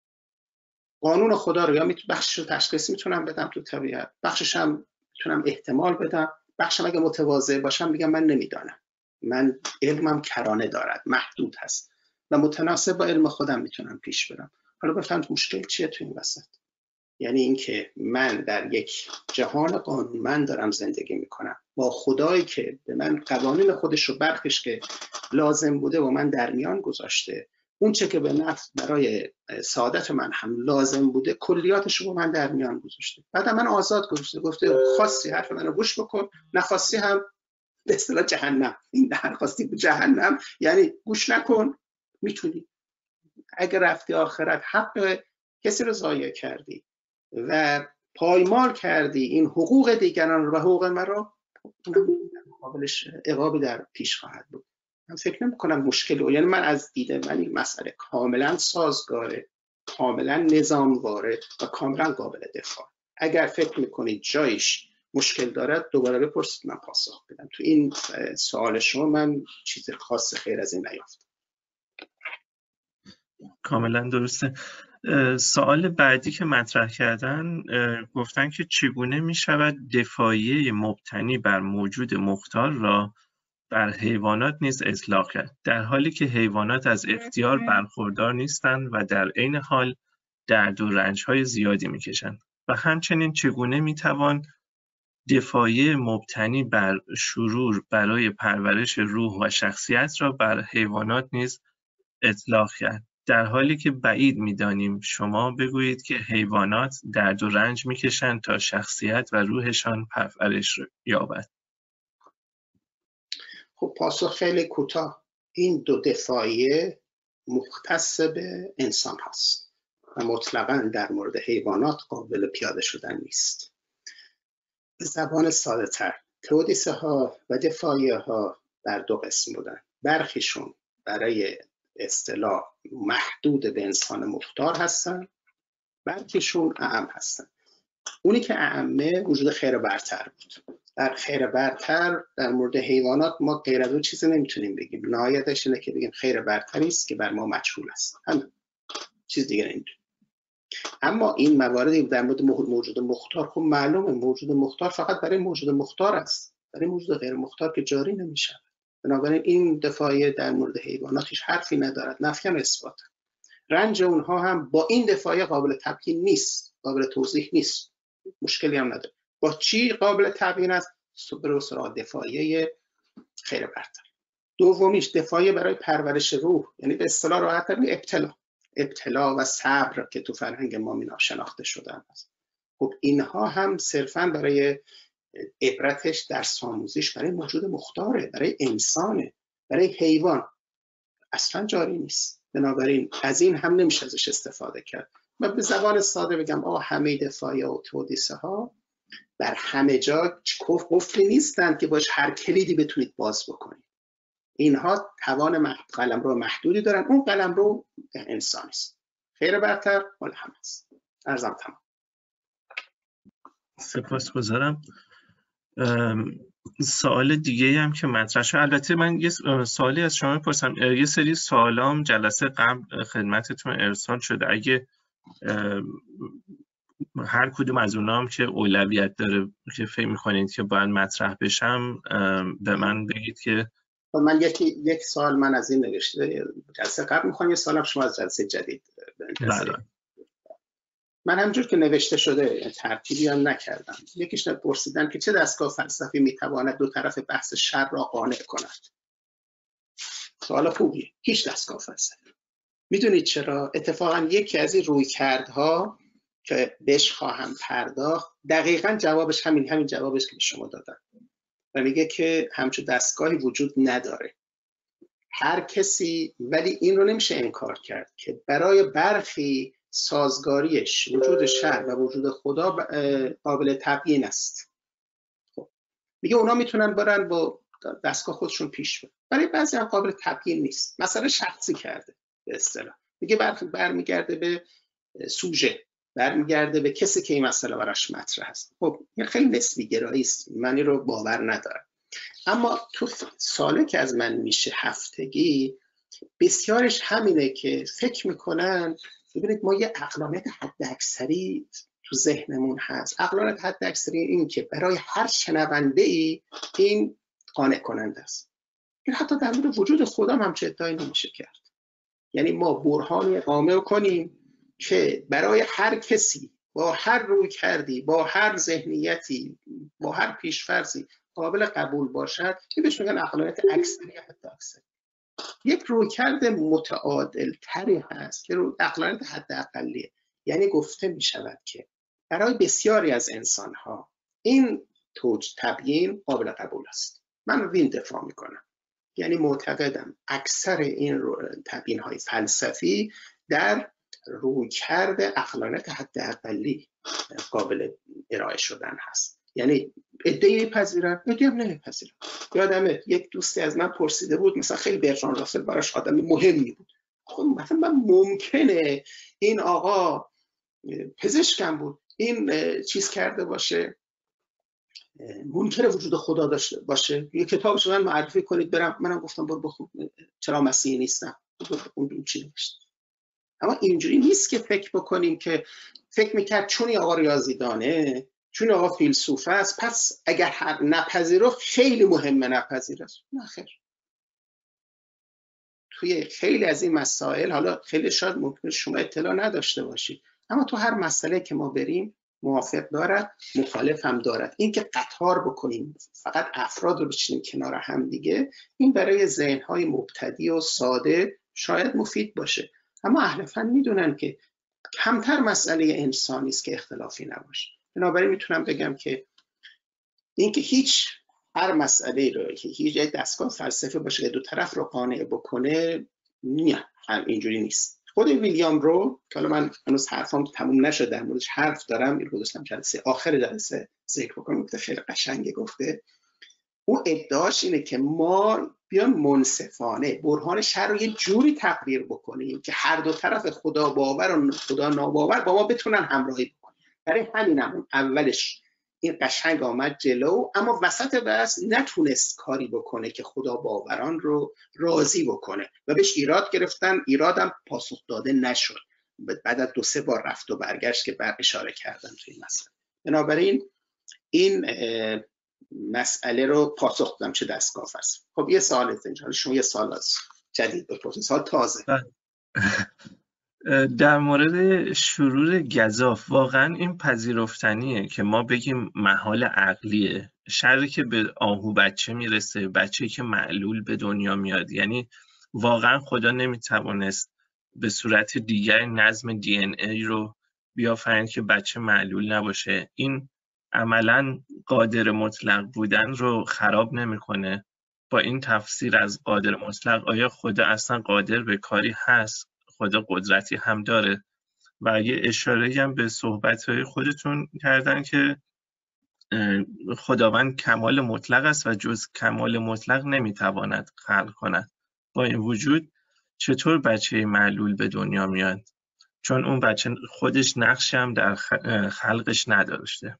قانون خدا رو یا بخشش رو تشخیص میتونم بدم تو طبیعت، بخشش هم میتونم احتمال بدم، بخشم اگه متواضع باشم میگم من نمیدانم، من علمم کرانه دارد، محدود هست و متناسب با علم خودم میتونم پیش برم. حالا بفهمید مشکل چیه تو این وسط؟ یعنی اینکه من در یک جهان قانونمند دارم زندگی میکنم با خدایی که به من قوانین خودش رو برخش که لازم بوده و من در میان گذاشته، اون چه که به نفع برای سعادت من هم لازم بوده کلیاتش رو من در میان گذاشته. بعد من آزاد گذاشته، گفته خواستی حرف منو گوش بکن، نخواستی هم به اصطلاح جهنم. این درخواستی به جهنم یعنی گوش نکن، میتونی. اگر رفتی آخرت حق کسی رو ضایع کردی و پایمال کردی این حقوق دیگران رو و حقوق مرا، قابلش عقابی در پیش خواهد بود. من فکر نمی کنم مشکلی، یعنی من از دیده من این مسئله کاملا سازگاره، کاملا نظامواره و کاملا قابل دفاع. اگر فکر میکنید جایش مشکل دارد دوباره بپرسید، من پاسخ بدم. تو این سوال شما من چیز خاص خیر از این نیافتم. کاملا درسته. سوال بعدی که مطرح کردن گفتن که چگونه می شود دفاعیه مبتنی بر موجود مختار را بر حیوانات نیز اطلاق کرد، در حالی که حیوانات از اختیار برخوردار نیستند و در عین حال درد و رنج‌های زیادی می‌کشند. و همچنین چگونه می‌توان دفاعیه مبتنی بر شرور برای پرورش روح و شخصیت را بر حیوانات نیز اطلاق کرد، در حالی که بعید می‌دانیم شما بگویید که حیوانات درد و رنج می‌کشند تا شخصیت و روحشان پرورش یابد. خب پاسخ خیلی کوتاه. این دو دفاعیه مختص به انسان هست و مطلقاً در مورد حیوانات قابل پیاده شدن نیست. به زبان ساده تر، تئودیسه ها و دفاعیه ها در دو قسم بودن. برخیشون برای اصطلاح محدود به انسان مختار هستن، برخیشون اعم هستن. اونی که اعمه وجود خیر برتر بود. در خیر برتر در مورد حیوانات ما غیر از اون چیزی نمیتونیم بگیم. نهایتش اینه که بگیم خیر برتری است که بر ما مجهول است. همین، چیز دیگه نمیدونیم. اما این مواردی در مورد موجود مختار، خب معلومه موجود مختار فقط برای موجود مختار است، برای موجود غیر مختار که جاری نمیشه. بنابراین این دفاعیه در مورد حیوانات هیچ حرفی ندارد، نفی و اثبات. رنج اونها هم با این دفاعیه قابل تبیین نیست، قابل توضیح نیست، مشکلی هم نداره. با چی قابل تبیین است؟ برو سراغ دفاعیه خیر برتر. دومیش دفاعیه برای پرورش روح، یعنی به اصطلاح راحت ابتلا و صبر که تو فرهنگ ما مینا شناخته شدن است. خب اینها هم صرفاً برای عبرتش درس آموزش برای موجود مختاره، برای انسانه، برای حیوان اصلا جاری نیست. بنابراین از این هم نمیشه ازش استفاده کرد. من به زبان ساده بگم همه دفاعیه و تئودیسه ها در همه جا قفلی نیستند که باش هر کلیدی بتونید باز بکنید. اینها توان قلمرو محدودی دارن، اون قلمرو انسانی است. خیر برتر مال همه است. عرضم تمام. سپاسگزارم. سوال دیگه هم که مطرح شد، البته من یه سوالی از شما بپرسم. یه سری سوالام جلسه قبل خدمتتون ارسال شده، اگه هر کدوم از اونام که اولویت داره که فکر می‌کنید که باید مطرح بشم به من بگید که من یک سوال من از این نوشته جلسه قبل می‌خوام، یه سوالم شما از جلسه جدید بنویسید. من همجور که نوشته شده ترتیبی هم نکردم. یکیش پرسیدن که چه دستگاه فلسفی میتواند دو طرف بحث شر را قانع کند. سوال خوبیه. هیچ دستگاه فلسفی. میدونید چرا؟ اتفاقا یکی از این رویکردها که بهش خواهم پرداخت دقیقاً جوابش همین جوابش که به شما دادم و میگه که همچون دستگاهی وجود نداره. هر کسی، ولی این رو نمیشه انکار کرد که برای برخی سازگاریش وجود شر و وجود خدا قابل تبیین است. خب میگه اونا میتونن برن با دستگاه خودشون پیش برن. برای بعضی هم قابل تبیین نیست. مثلا شخصی کرده به اصطلاح. میگه برمیگرده به سوژه، برمیگرده به کسی که این مسئله براش مطرح است. خب این خیلی نسبی گرایی است. من این رو باور ندارم. اما تو ساله که از من میشه هفتگی بسیارش همینه که فکر میکنن. ببینید ما یه عقلانیت حداکثری تو ذهنمون هست. عقلانیت حداکثری این که برای هر شنونده‌ای این قانع کننده است. این حتی در مورد وجود خدا هم چه ادعایی نمیشه کرد. یعنی ما برهانی اقامه کنیم که برای هر کسی با هر روی کردی، با هر ذهنیتی، با هر پیش‌فرضی قابل قبول باشد، که بهش میگن عقلانیت اکثری یا حداکثری. یک رویکرد متعادل تری هست که عقلانیت حداقلیه. یعنی گفته می شود که برای بسیاری از انسان ها این تبیین قابل قبول است. من این دفاع می کنم. یعنی معتقدم اکثر این تبیین های فلسفی در رویکرد عقلانیت حداقلی قابل ارائه شدن هست. یعنی ادعی پذیرن، ادعی هم نمیپذیرن. یادمه یک دوستی از من پرسیده بود، مثلا خیلی برتراند راسل براش آدم مهمی بود. خب مثلا من ممکنه این آقا پزشکم بود، این چیز کرده باشه، منکر وجود خدا داشته باشه، یه کتابش من معرفی کنید برم. منم گفتم برو بخون چرا مسیحی نیستم، اون چی نوشته. اما اینجوری نیست که فکر بکنیم که فکر میکرد چون این آقا ریاضی دانه، چون آقا فیلسوف است، پس اگر نپذیره خیلی مهمه نپذیره. نه خیر. توی خیلی از این مسائل، حالا خیلی شاید ممکنه شما اطلاع نداشته باشید، اما تو هر مسئله که ما بریم موافق دارد، مخالف هم دارد. این که قطار بکنیم فقط افراد رو بچینیم کنار هم دیگه، این برای ذهن‌های مبتدی و ساده شاید مفید باشه، اما اهل فن میدونن که کمتر مسئله انسانی است که اختلافی نباشه. بنابراین میتونم بگم که اینکه هر مسئله رو که هیچ دستگاه فلسفی باشه که دو طرف رو قانع بکنه، نه، هم اینجوری نیست. خود ویلیام رو که من هنوز حرفام تموم نشده در موردش حرف دارم، این رو گذاشتم جلسه آخر جلسه ذکر بکنم، که خیلی قشنگه گفته. او ادعاش اینه که ما بیان منصفانه برهان شر رو یه جوری تقریر بکنیم که هر دو طرف خدا باور و خدا ناباور با ما بتونن همراهی بکنن. برای همینم اولش این قشنگ آمد جلو، اما وسط بحث نتونست کاری بکنه که خدا باوران رو راضی بکنه و بهش ایراد گرفتن. ایرادم پاسخ داده نشد، بعد از 2-3 بار رفت و برگشت که بر اشاره کردم توی این مسئله. بنابراین این مسئله رو پاسخ دادم چه دستگاه است. خب یه سوال از اینجا، شما یه سوال از جدید بپرسید، سوال تازه. در مورد شرور گزاف، واقعا این پذیرفتنیه که ما بگیم محال عقلیه؟ شری که به آهو بچه میرسه، بچه‌ای که معلول به دنیا میاد، یعنی واقعا خدا نمیتوانست به صورت دیگر نظم دی ان ای رو بیافرین که بچه معلول نباشه؟ این عملاً قادر مطلق بودن رو خراب نمیکنه؟ با این تفسیر از قادر مطلق، آیا خدا اصلا قادر به کاری هست؟ خدا قدرتی هم داره؟ و یه اشاره هم به صحبت‌های خودتون کردن که خداوند کمال مطلق است و جز کمال مطلق نمیتواند خلق کند. با این وجود چطور بچه معلول به دنیا میاد؟ چون اون بچه خودش نقشی هم در خلقش نداشته.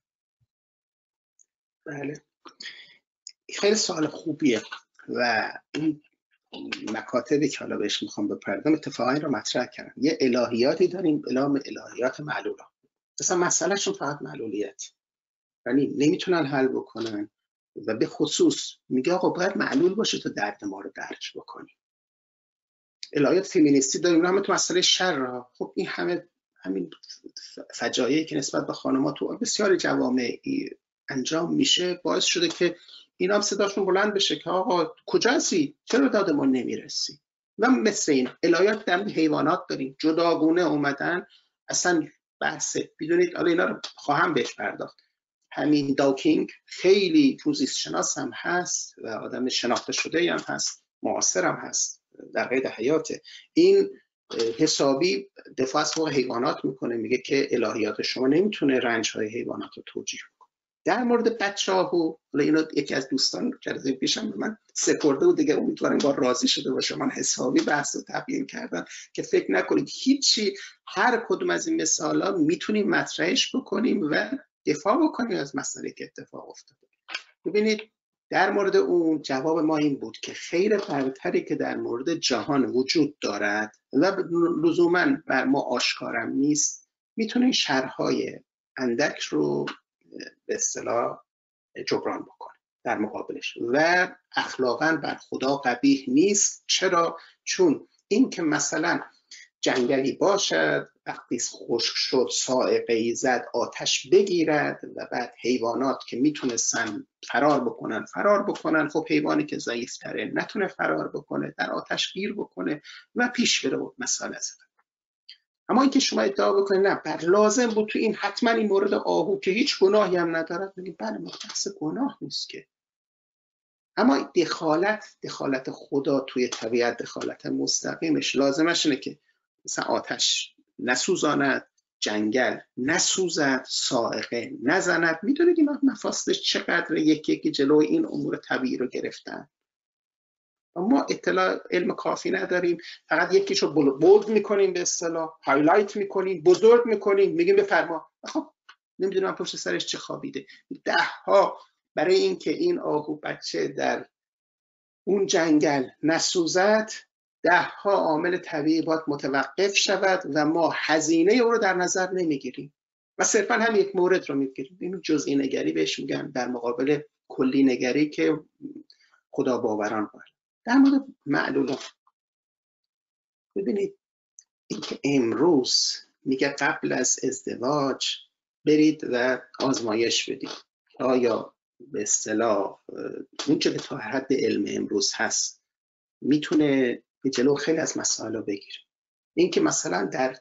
بله، خیلی سوال خوبیه و این مکاتبی که حالا بهش میخوام بپردازم اتفاقا این رو مطرح کردم. یه الهیاتی داریم به نام الهیات معلولا. مثلا مسئلهشون فقط معلولیت، یعنی نمیتونن حل بکنن و به خصوص میگه آقا باید معلول باشه تا درد ما رو درک بکنی. الهیات فمینیستی داریم، همه تو مسئله شر را. خب این همین فجایعی که نسبت به خانم‌ها تو بسیار جوامع انجام میشه باعث شده که اینا هم صداشون بلند بشه که آقا کجا هستی؟ چرا داد ما نمیرسی؟ و مثل این الهیات در حیوانات داریم، جداگونه اومدن. اصلا بحثه بدونید، حالا اینا رو خواهم بهش پرداخت. همین داوکینگ خیلی زیست شناس هم هست و آدم شناخته شده هم هست، معاصر هم هست، در قید حیاته. این حسابی دفاع از حقوق حیوانات میکنه، میگه که الهیات شما نمیتونه رنج‌های حیوانات رو توجیه کنه. در مورد بچه‌ها، حالا اینو یکی از دوستان جلسه پیشم به من سپرده و دیگه امیدوارم بار راضی شده باشه، من حسابی بحث رو تبیین کردم که فکر نکنید هیچی، هر کدوم از این مثالا میتونیم مطرحش بکنیم و دفاع بکنیم از مسئله که اتفاق افتاده. ببینید در مورد اون جواب ما این بود که خیر برتری که در مورد جهان وجود دارد و لزوماً بر ما آشکارم نیست، میتونه شرهای اندک رو به اصطلاح جبران بکنه در مقابلش و اخلاقاً بر خدا قبیح نیست. چرا؟ چون این که مثلا جنگلی باشد، وقتی خشک شد صاعقه‌ای زد آتش بگیرد و بعد حیوانات که میتونستن فرار بکنن، خب حیوانی که ضعیفتره نتونه فرار بکنه، در آتش گیر بکنه و پیش بره و مسئله زده. اما اینکه شما ادعا بکنید نه بر لازم بود تو این حتما این مورد آهو که هیچ گناهی هم ندارد، بگید بله مختص گناه نیست که، اما دخالت خدا توی طبیعت، دخالت مستقیمش لازمش اینه که مثلا آتش نسوزاند، جنگل نسوزد، صاعقه نزند. میدونید این مفاسدش چقدر یکی جلوی این امور طبیعی رو گرفتن. ما اطلاع علم کافی نداریم، فقط یکیشو بولد میکنیم، به اصطلاح هایلایت میکنیم، بزرگ میکنیم، میگیم بفرما. خب نمیدونم پشت سرش چه خوابیده. 10 ها برای اینکه این آهو بچه در اون جنگل نسوزد، 10 ها عامل طبیعی باید متوقف شود و ما هزینه او رو در نظر نمیگیریم و صرفا هم یک مورد رو میگیریم. این جزئی نگری بهش میگن در مقابل کلی نگری که خدا باوران باید. در مورد معلولات ببینید اینکه امروز میگه قبل از ازدواج برید و آزمایش بدید آیا به اصطلاح اون چه که تا حد علم امروز هست میتونه جلو خیلی از مسائل رو بگیره. این که مثلا در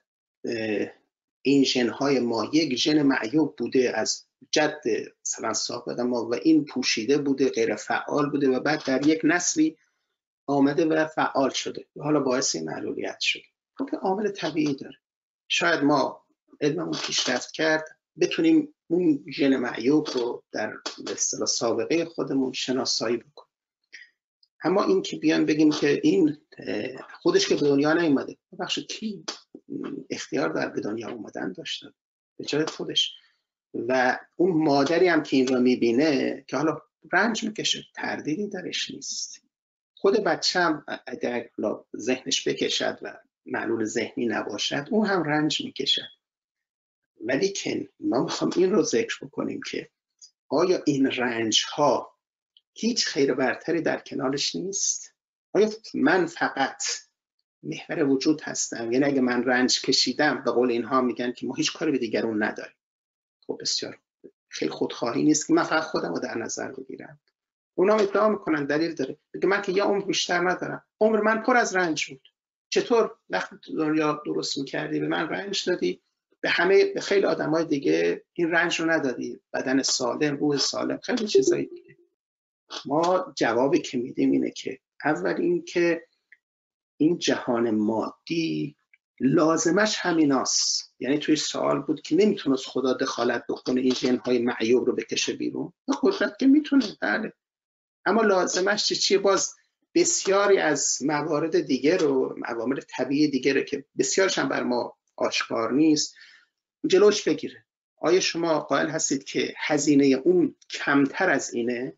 این ژن‌های ما یک ژن معیوب بوده از جد مثلا سابق ما و این پوشیده بوده، غیر فعال بوده و بعد در یک نسلی آمده و فعال شده و حالا باعث این معلولیت شده. خب عامل طبیعی داره. شاید ما علممون پیشرفت کرد بتونیم اون ژن معیوب رو در اصطلاح سابقه خودمون شناسایی بکنیم. اما این که بیان بگیم که این خودش که به دنیا نیومده، بخش کی اختیار در به دنیا اومدن داشته به جای خودش، و اون مادری هم که این رو میبینه که حالا رنج میکشه، تردیدی درش نیست. خود بچه هم اگر ذهنش بکشد و معلول ذهنی نباشد اون هم رنج میکشد. ولی که ما میخوام این رو ذکر بکنیم که آیا این رنج ها هیچ خیر برتری در کنارش نیست؟ آیا من فقط محور وجود هستم؟ یعنی اگه من رنج کشیدم، به قول اینها میگن که ما هیچ کاری به دیگرون نداریم. خب بسیار خیلی خودخواهی نیست که من فقط خودم رو در نظر بگیرم. اونا ادعا میکنن دلیل داره، میگه من که یه عمر بیشتر ندارم، عمر من پر از رنج بود. چطور وقتی دنیا درست میکردی به من رنج دادی، به خیلی آدمای دیگه این رنج رو ندادی، بدن سالم، روح سالم، خیلی چیزایی دیگه. ما جوابی که میدیم اینه که اول این که این جهان مادی لازمش همیناست. یعنی توی سوال بود که نمیتونست خدا دخالت بکنه این ژن‌های معیوب رو بکشه بیرون. قدرت که میتونه، بله، اما لازمش چیه؟ باز بسیاری از موارد دیگه رو، عوامل طبیعی دیگه رو که بسیارش هم بر ما آشکار نیست، جلوش بگیره. آیا شما قائل هستید که هزینه اون کمتر از اینه؟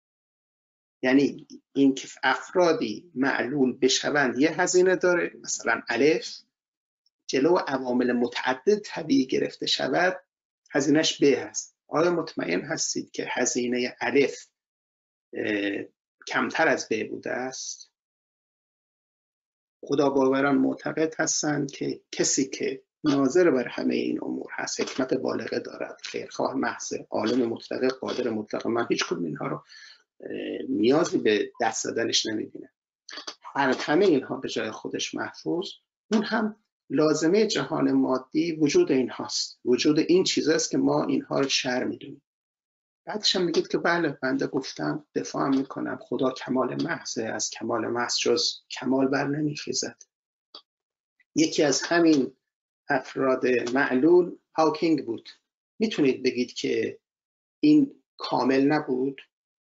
یعنی این که افرادی معلول بشوند یه هزینه داره، مثلا الف جلو عوامل متعدد طبیعی گرفته شود هزینهش ب هست. آیا مطمئن هستید که هزینه الف کمتر از ب بوده است؟ خدا باوران معتقد هستند که کسی که ناظر بر همه این امور هست، حکمت بالغه دارد، خیرخواه محض، عالم مطلق، قادر مطلق، من هیچ کدوم اینها رو نیازی به دست دادنش نمیبینه. همه اینها به جای خودش محفوظ، اون هم لازمه جهان مادی وجود این هاست، وجود این چیزاست که ما اینها رو شر میدونیم. بعدش هم میگید که بله بنده گفتم، دفاع میکنم، خدا کمال محضه، از کمال محض جز کمال بر نمیخیزد. یکی از همین افراد معلول هاکینگ بود. میتونید بگید که این کامل نبود؟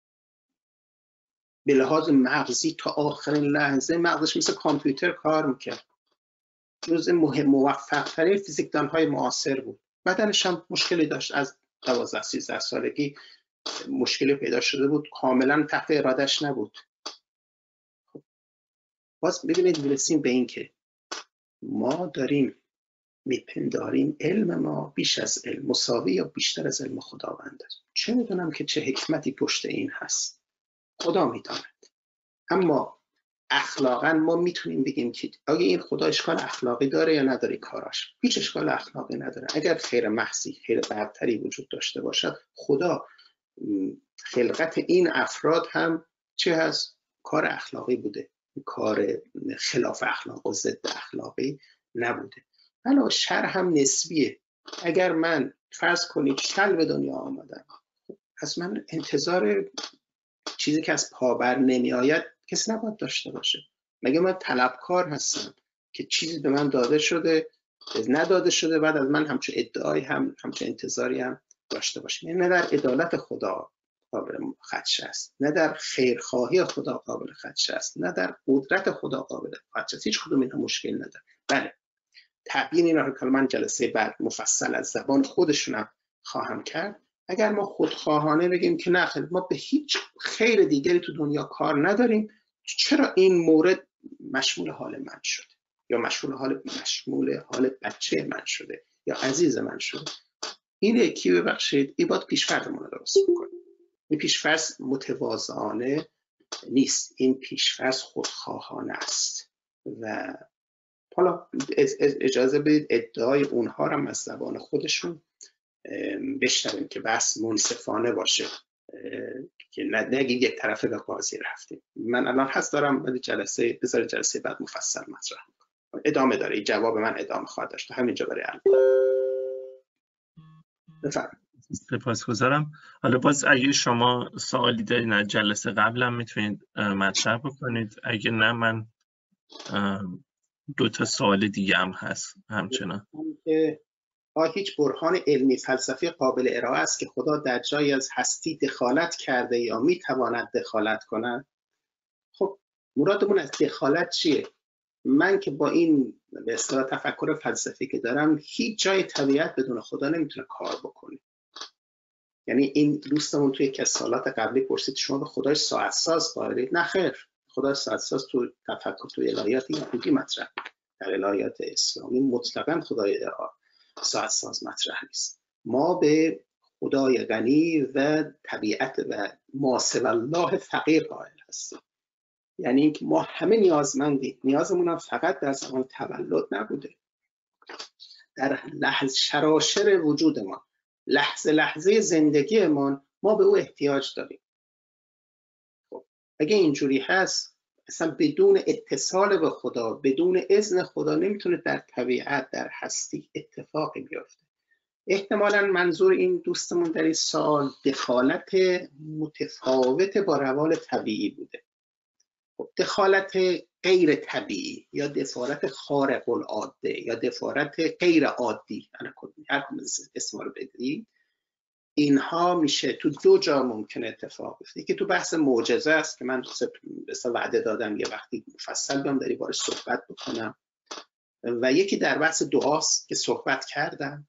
به لحاظ مغزی تا آخرین لحظه مغزش مثل کامپیوتر کار میکرد. جزء موفق‌ترین فیزیکدان‌های معاصر بود. بدنش هم مشکلی داشت، از 12-13 سالگی مشکلی پیدا شده بود، کاملا تحت ارادش نبود. خب باز ببینید میرسیم به این که ما داریم میپنداریم علم ما بیش از علم، مساوی یا بیشتر از علم خداوند است. چه میدونم که چه حکمتی پشت این هست، خدا میداند. اما اخلاقا ما میتونیم بگیم که آیا این خدا اشکال اخلاقی داره یا نداره؟ کاراش هیچ اشکال اخلاقی نداره. اگر خیر محضی، خیر برتری وجود داشته باشد، خدا خلقت این افراد هم چه هست؟ کار اخلاقی بوده، کار خلاف اخلاق و ضد اخلاقی نبوده. علاوه شر هم نسبیه. اگر من فرض کنید شل به دنیا آمدم، از من انتظار چیزی که از پا بر نمی آید کسی نباید داشته باشه. مگه من طلبکار هستم که چیزی به من داده شده، نداده شده، بعد از من همچون ادعایی همچون انتظاری هم داشته باشه؟ یعنی نه در عدالت خدا قابل خدشه است، نه در خیرخواهی خدا قابل خدشه است، نه در قدرت خدا قابل خدشه است. هیچ کدوم اینها مشکل نداره. بله، تبیین اینا رو که من جلسه بعد مفصل از زبان خودشونم خواهم کرد. اگر ما خودخواهانه بگیم که نه ما به هیچ خیر دیگری تو دنیا کار نداریم، چرا این مورد مشمول حال من شده یا مشمول حال بچه من شده یا عزیز من شده؟ این یکی ببخشید این باید پیشفرضمون رو درست بکنیم. این پیشفرض متواضعانه نیست، این پیشفرض خودخواهانه است. و حالا اجازه بدید ادعای اونها رو از زبان خودشون بشنویم که بحث منصفانه باشه که نگید یک طرفه به قاضی رفتیم. من الان حس دارم ولی بذار جلسه بعد مفصل مطرح میکنم. ادامه داره، جواب من ادامه خواهد داشت. همینجا برای الان بفرمایید. سپاسگزارم. حالا باز اگه شما سوالی دارین از جلسه قبلم میتونید مطرح بکنید، اگه نه من 2 تا سوال دیگه هم هست همچنان. هیچ برهان علمی فلسفی قابل ارائه است که خدا در جایی از هستی دخالت کرده یا میتواند دخالت کند؟ خب مرادمون از دخالت چیه؟ من که با این به اصطلاح تفکر فلسفی که دارم، هیچ جای طبیعت بدون خدا نمیتونه کار بکنه. یعنی این دوستمون توی یک از سالات قبلی پرسید شما به خدای ساعت ساز قائلید؟ نه خیر، خدای ساعت ساز تو تفکر تو الهیات یهودی مطرح، در الهیات اسلامی مطلقاً خدای ساعت ساز مطرح نیست. ما به خدای غنی و طبیعت و ما سوی الله فقیر قائل هستیم. یعنی اینکه ما همه نیازمندیم. نیازمون هم فقط در زمان تولد نبوده، در لحظه شراشر وجود ما، لحظه لحظه زندگیمان ما به او احتیاج داریم. خب اگه اینجوری هست، اصلا بدون اتصال به خدا، بدون اذن خدا نمیتونه در طبیعت، در هستی اتفاقی بیفته. احتمالاً منظور این دوستمون در این سوال دخالت متفاوت با روال طبیعی بوده. دخالت غیر طبیعی یا دخالت خارق العاده یا دخالت غیر عادی، هر کدوم اسم رو بگیرید، اینها میشه تو 2 جا ممکنه اتفاق بیفته. که تو بحث معجزه است که من مثلا وعده دادم یه وقتی مفصل بیام در این باره صحبت بکنم، و یکی در بحث دعاست که صحبت کردم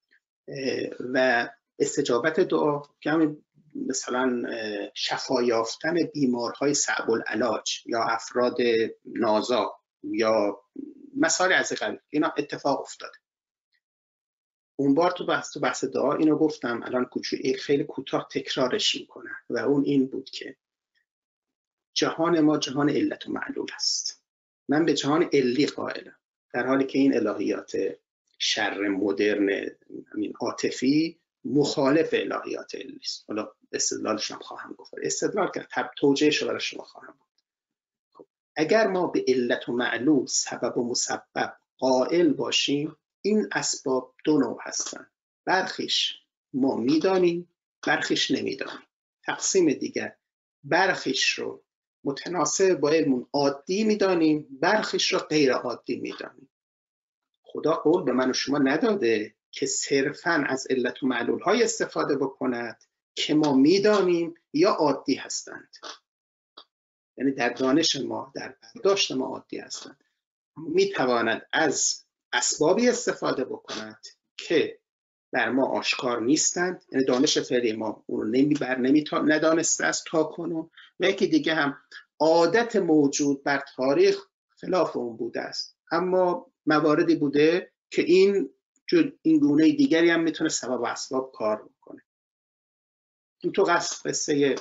و استجابت دعا که همین مثلا شفا یافتن بیمارهای صعب العلاج یا افراد نازا یا مسائل از این قبیل، اینا اتفاق افتاده. اون بار تو بحث دعا اینو گفتم، الان خیلی کوتاه تکرارش میکنم و اون این بود که جهان ما جهان علت و معلول است. من به جهان علی قائلم، در حالی که این الهیات شر مدرن همین عاطفی مخالف الهیات علی است. حالا استدلالش هم خواهم گفت، استدلال که توجیهش رو برای شما خواهم گفت. خب اگر ما به علت و معلول، سبب و مسبب قائل باشیم، این اسباب 2 نوع هستند. برخیش ما میدانیم، برخیش نمیدانیم. تقسیم دیگر، برخیش رو متناسب با علم عادی میدانیم، برخیش رو غیر عادی میدانیم. خدا قول به من و شما نداده که صرفاً از علت و معلول های استفاده بکند که ما میدانیم یا عادی هستند. یعنی در دانش ما، در برداشت ما عادی هستند. میتواند از اسبابی استفاده بکند که بر ما آشکار نیستند، یعنی دانش فعلی ما اون رو ندانسته است تا کنون، و یکی دیگه هم عادت موجود بر تاریخ خلاف اون بوده است، اما مواردی بوده که این گونه دیگری هم میتونه سبب و اسباب کار بکنه. تو قصه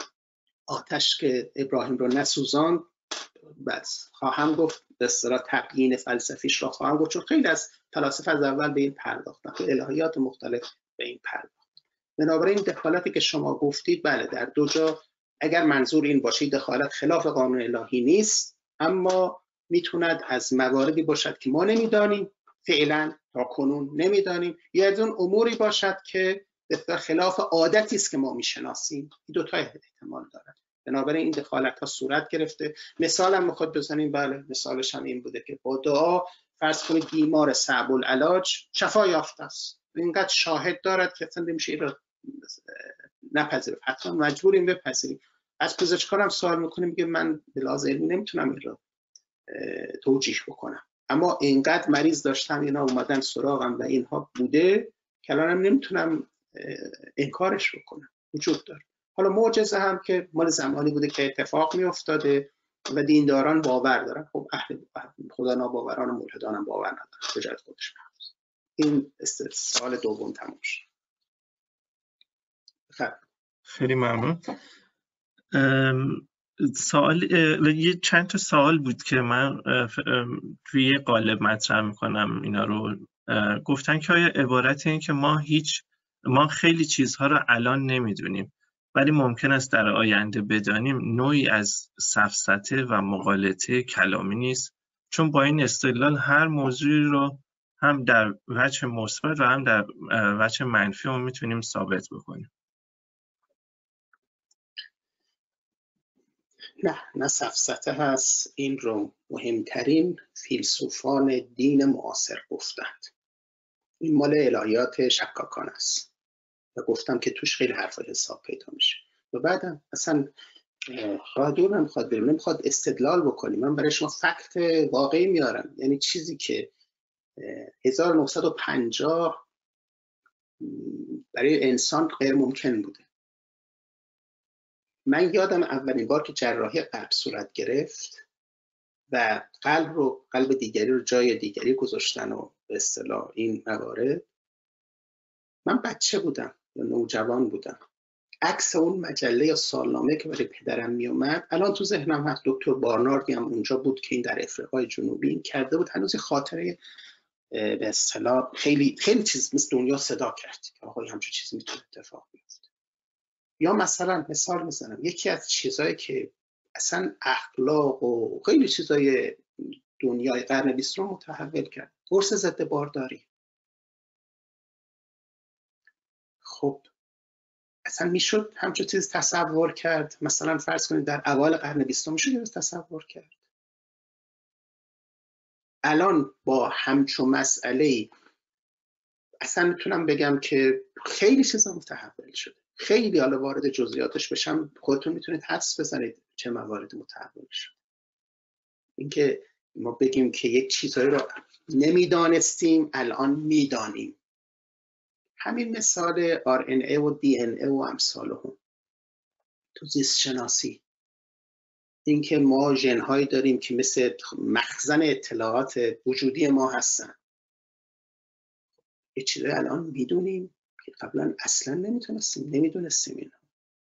آتش که ابراهیم رو نسوزاند بس خواهم گفت، به اصطلاح تبیین فلسفیش را خواهم گفت، چون خیلی از فلاسفه از اول به این پرداختن، تو الهیات مختلف به این پرداختن. بنابراین دخالتی که شما گفتید، بله در 2 جا اگر منظور این باشه دخالت خلاف قانون الهی نیست، اما میتوند از مواردی باشد که ما نمیدانیم، فعلا تا کنون نمیدانیم، یا از اون اموری باشد که در خلاف عادتی است که ما میشناسیم. این 2 تا احتمال دارد. بنابراین این دخالت ها صورت گرفته. مثال هم میخواد بزنیم، بله مثالش هم این بوده که با دعا فرض کنید بیمار صعب العلاج شفا یافته است، اینقدر شاهد دارد که اصلا نمیشه این رو نپذیریم، حتما مجبوریم بپذیریم. از پزشکان هم سوال میکنیم، میگه من به لحاظ علمی نمیتونم این رو توجیه بکنم، اما اینقدر مریض داشتم، اینا اومدن سراغم و اینها بوده که الانم نمیتونم انکارش بکنم، وجود داره. حالا معجزه هم که مال زمانی بوده که اتفاق می افتاده و دینداران باور دارن. خب اهل خدا ناباوران و ملحدان هم باور ندارن، به جای خودش محفوظ. این سال دوم تموم شد. خیلی ممنون. چند تا سوال بود که من توی قالب مطرح میکنم اینا رو. گفتن که آیا عبارت این که ما خیلی چیزها رو الان نمیدونیم، ولی ممکن است در آینده بدانیم نوعی از سفسطه و مغالطه کلامی نیست، چون با این استدلال هر موضوعی رو هم در وجه مثبت و هم در وجه منفی هم میتونیم ثابت بکنیم. نه سفسطه هست. این رو مهمترین فیلسوفان دین معاصر گفتند. این مال الهیات شکاکان است و گفتم که توش خیلی حرف حساب پیدا میشه و بعدم اصلا راه دور نمیخواد بریم، نمیخواد استدلال بکنیم. من برای شما فکت واقعی میارم، یعنی چیزی که 1950 برای انسان غیر ممکن بوده. من یادم اولین بار که جراحی قلب صورت گرفت و قلب دیگری رو جای دیگری گذاشتن و به اصطلاح این موارد، من بچه بودم یا نوجوان بودم. عکس اون مجله یا سالنامه که برای پدرم می اومد الان تو ذهنم هست. دکتر بارناردی هم اونجا بود که این در افریقای جنوبی این کرده بود. هنوز خاطره به اصطلاح خیلی خیلی چیز مثل دنیا صدا کرد که آقای همچین چیزی میتونه اتفاق بیفته. یا مثلا مثال میزنم، یکی از چیزایی که اصلا اخلاق و خیلی چیزای دنیای قرن 20 رو متحول کرد، قرص ضد بارداری. خب اصلا میشد همچون چیز تصور کرد؟ مثلا فرض کنید در اوایل قرن 20 میشد تصور کرد؟ الان با همچون مسئله اصلا میتونم بگم که خیلی چیزا متحول شده. خیلی حالا وارد جزئیاتش بشم، خودتون میتونید حدس بزنید چه موارد متحول شده. اینکه ما بگیم که یک چیزایی رو نمیدانستیم الان میدانیم. همین مثال RNA و DNA و امثالهم تو زیست شناسی، اینکه ما ژن‌هایی داریم که مثل مخزن اطلاعات وجودی ما هستن. یه چیزی الان میدونیم که قبلا اصلا نمیدونستیم اینا.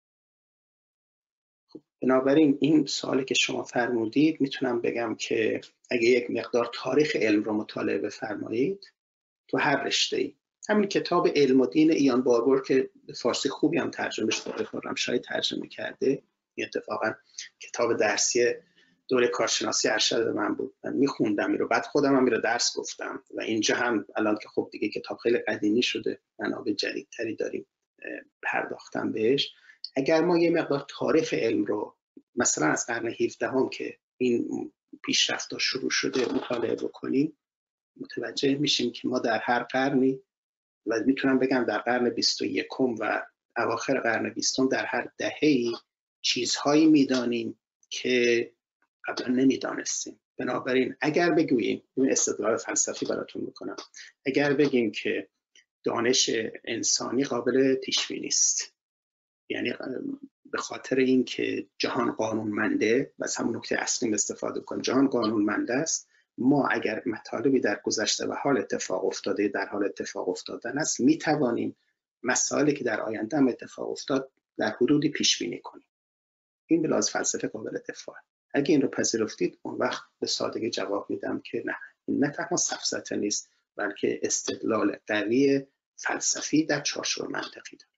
خب بنابراین این سوالی که شما فرمودید میتونم بگم که اگه یک مقدار تاریخ علم رو مطالعه بفرمایید تو هر رشته‌ای، همین کتاب علم و دین ایان باربور که به فارسی خوبی هم ترجمه شده، خرمشاهی ترجمه کرده، اتفاقا کتاب درسی دوره کارشناسی ارشد من بود. من میخوندم این رو، بعد خودم هم این رو درس گفتم و اینجا هم الان که خب دیگه کتاب خیلی قدیمی شده، منابع جدیدتری داریم پرداختم بهش. اگر ما یه مقدار تاریخ علم رو مثلا از قرن 17 هم که این پیشرفت‌ها شروع شده مطالعه بکنیم، متوجه میشیم که ما در هر قرنی و میتونم بگم در قرن 21 و اواخر قرن 20 در هر دهه‌ای چیزهایی میدانیم که قبلا نمیدانستیم. بنابراین اگر بگوییم، این استدلال فلسفی براتون میکنم، اگر بگیم که دانش انسانی قابل پیش‌بینی است، یعنی به خاطر اینکه جهان قانونمنده و از همون نکته اصلی استفاده کنیم، جهان قانونمنده است، ما اگر مطالبی در گذشته و حال اتفاق افتاده در حال اتفاق افتادن است، میتوانیم مسائلی که در آینده هم اتفاق افتاد در حدودی پیش بینی کنیم. این به لحاظ فلسفه قابل دفاع. اگه این رو پذیرفتید، اون وقت به سادگی جواب میدم که نه، این نه تنها سفسطه نیست بلکه استدلال قوی فلسفی در چارچوب منطقی داره.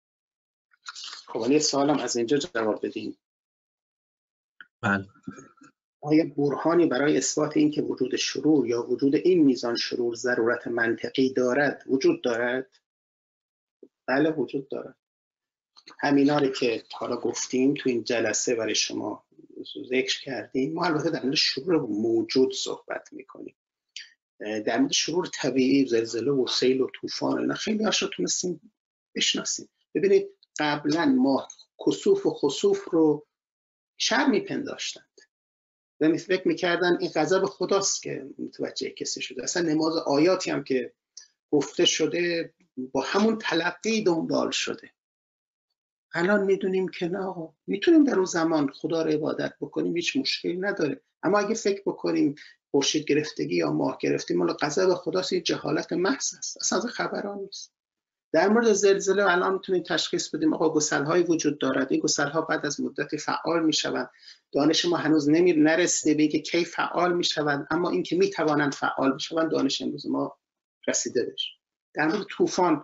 خب یه سوالم از اینجا جواب بدین. بله. آیا برهانی برای اثبات این که وجود شرور یا وجود این میزان شرور ضرورت منطقی دارد وجود دارد؟ بله وجود دارد. همینا رو که حالا گفتیم تو این جلسه برای شما ذکر کردیم. ما البته در مورد شرور موجود صحبت میکنیم. در مورد شرور طبیعی، زلزله و سیل و طوفان، اینا خیلی هاش رو تونستیم بشناسیم. ببینید قبلا ما کسوف و خسوف رو شر میپنداشتند و فکر میکردن این غضب خداست که متوجه کسی شده. اصلا نماز آیاتی هم که گفته شده با همون تلقی دنبال شده. الان میدونیم که نه آقا، میتونیم در اون زمان خدا رو عبادت بکنیم، هیچ مشکلی نداره. اما اگه فکر بکنیم خورشید گرفتگی یا ماه گرفتگی مال غضب خداست، یه جهالت محض است، اصلا خبران نیست. در مورد زلزله الان میتونیم تشخیص بدیم آقا گسل‌های وجود دارد، این گسل‌ها بعد از مدتی فعال میشوند. دانش ما هنوز نرسیده به اینکه کی فعال میشوند، اما اینکه میتوانند فعال بشوند دانش امروز ما رسیده بهش. در مورد طوفان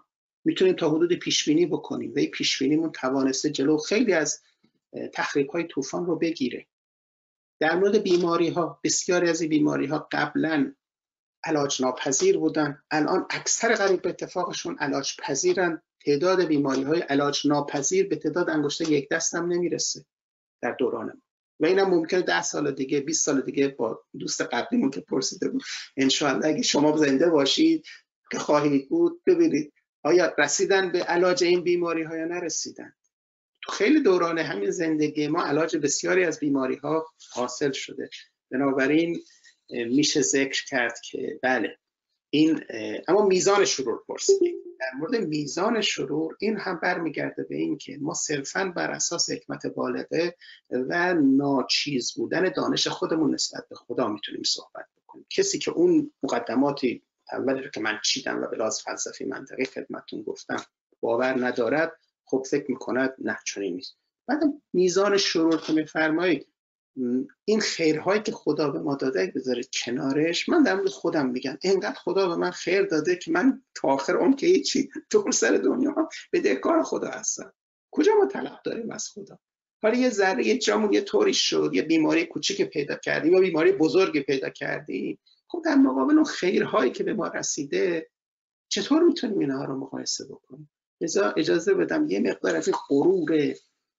میتونیم تا حدود پیش بینی بکنیم و این پیش بینیمون توانسته جلو خیلی از تخریب‌های طوفان رو بگیره. در مورد بیماری‌ها، بسیاری از این بیماری‌ها قبلاً علاج ناپذیر بودن، الان اکثر قریب به اتفاقشون علاج پذیرن. تعداد بیماری‌های علاج ناپذیر به تعداد انگشت یک دست هم نمیرسه در دوران ما و اینم ممکنه 10 سال دیگه 20 سال دیگه با دوست قبلیمون که پرسیده بود انشاءالله اگه شما زنده باشید که خواهید بود ببینید آیا رسیدن به علاج این بیماری‌ها یا نرسیدن. تو خیلی دوران همین زندگی ما علاج بسیاری از بیماری‌ها حاصل شده. بنابراین میشه ذکر کرد که بله این اما میزان شرور پرسیدیم. در مورد میزان شرور این هم برمیگرده به این که ما صرفاً بر اساس حکمت بالغه و ناچیز بودن دانش خودمون نسبت به خدا میتونیم صحبت بکنیم. کسی که اون مقدماتی اولی رو که من چیدم و به لحاظ فلسفی منطقی خدمتتون گفتم باور ندارد، خب فکر میکند نه چنین نیست. بعد میزان شرور که میفرمایید این خیرهایی که خدا به ما داده بذارید کنارش. من در مورد خودم میگم اینقدر خدا به من خیر داده که من تا آخر عمر که هیچی تو سر دنیا بدهکار خدا هستم. کجا ما طلب داریم از خدا؟ حالا یه ذره یه جامون یه طوری شد، یه بیماری کوچیک پیدا کردیم یا بیماری بزرگی پیدا کردیم، خب در مقابل اون خیرهایی که به ما رسیده چطور میتونیم اینها رو مقایسه بکنیم؟ لذا اجازه بدم یه مقدار از این غرور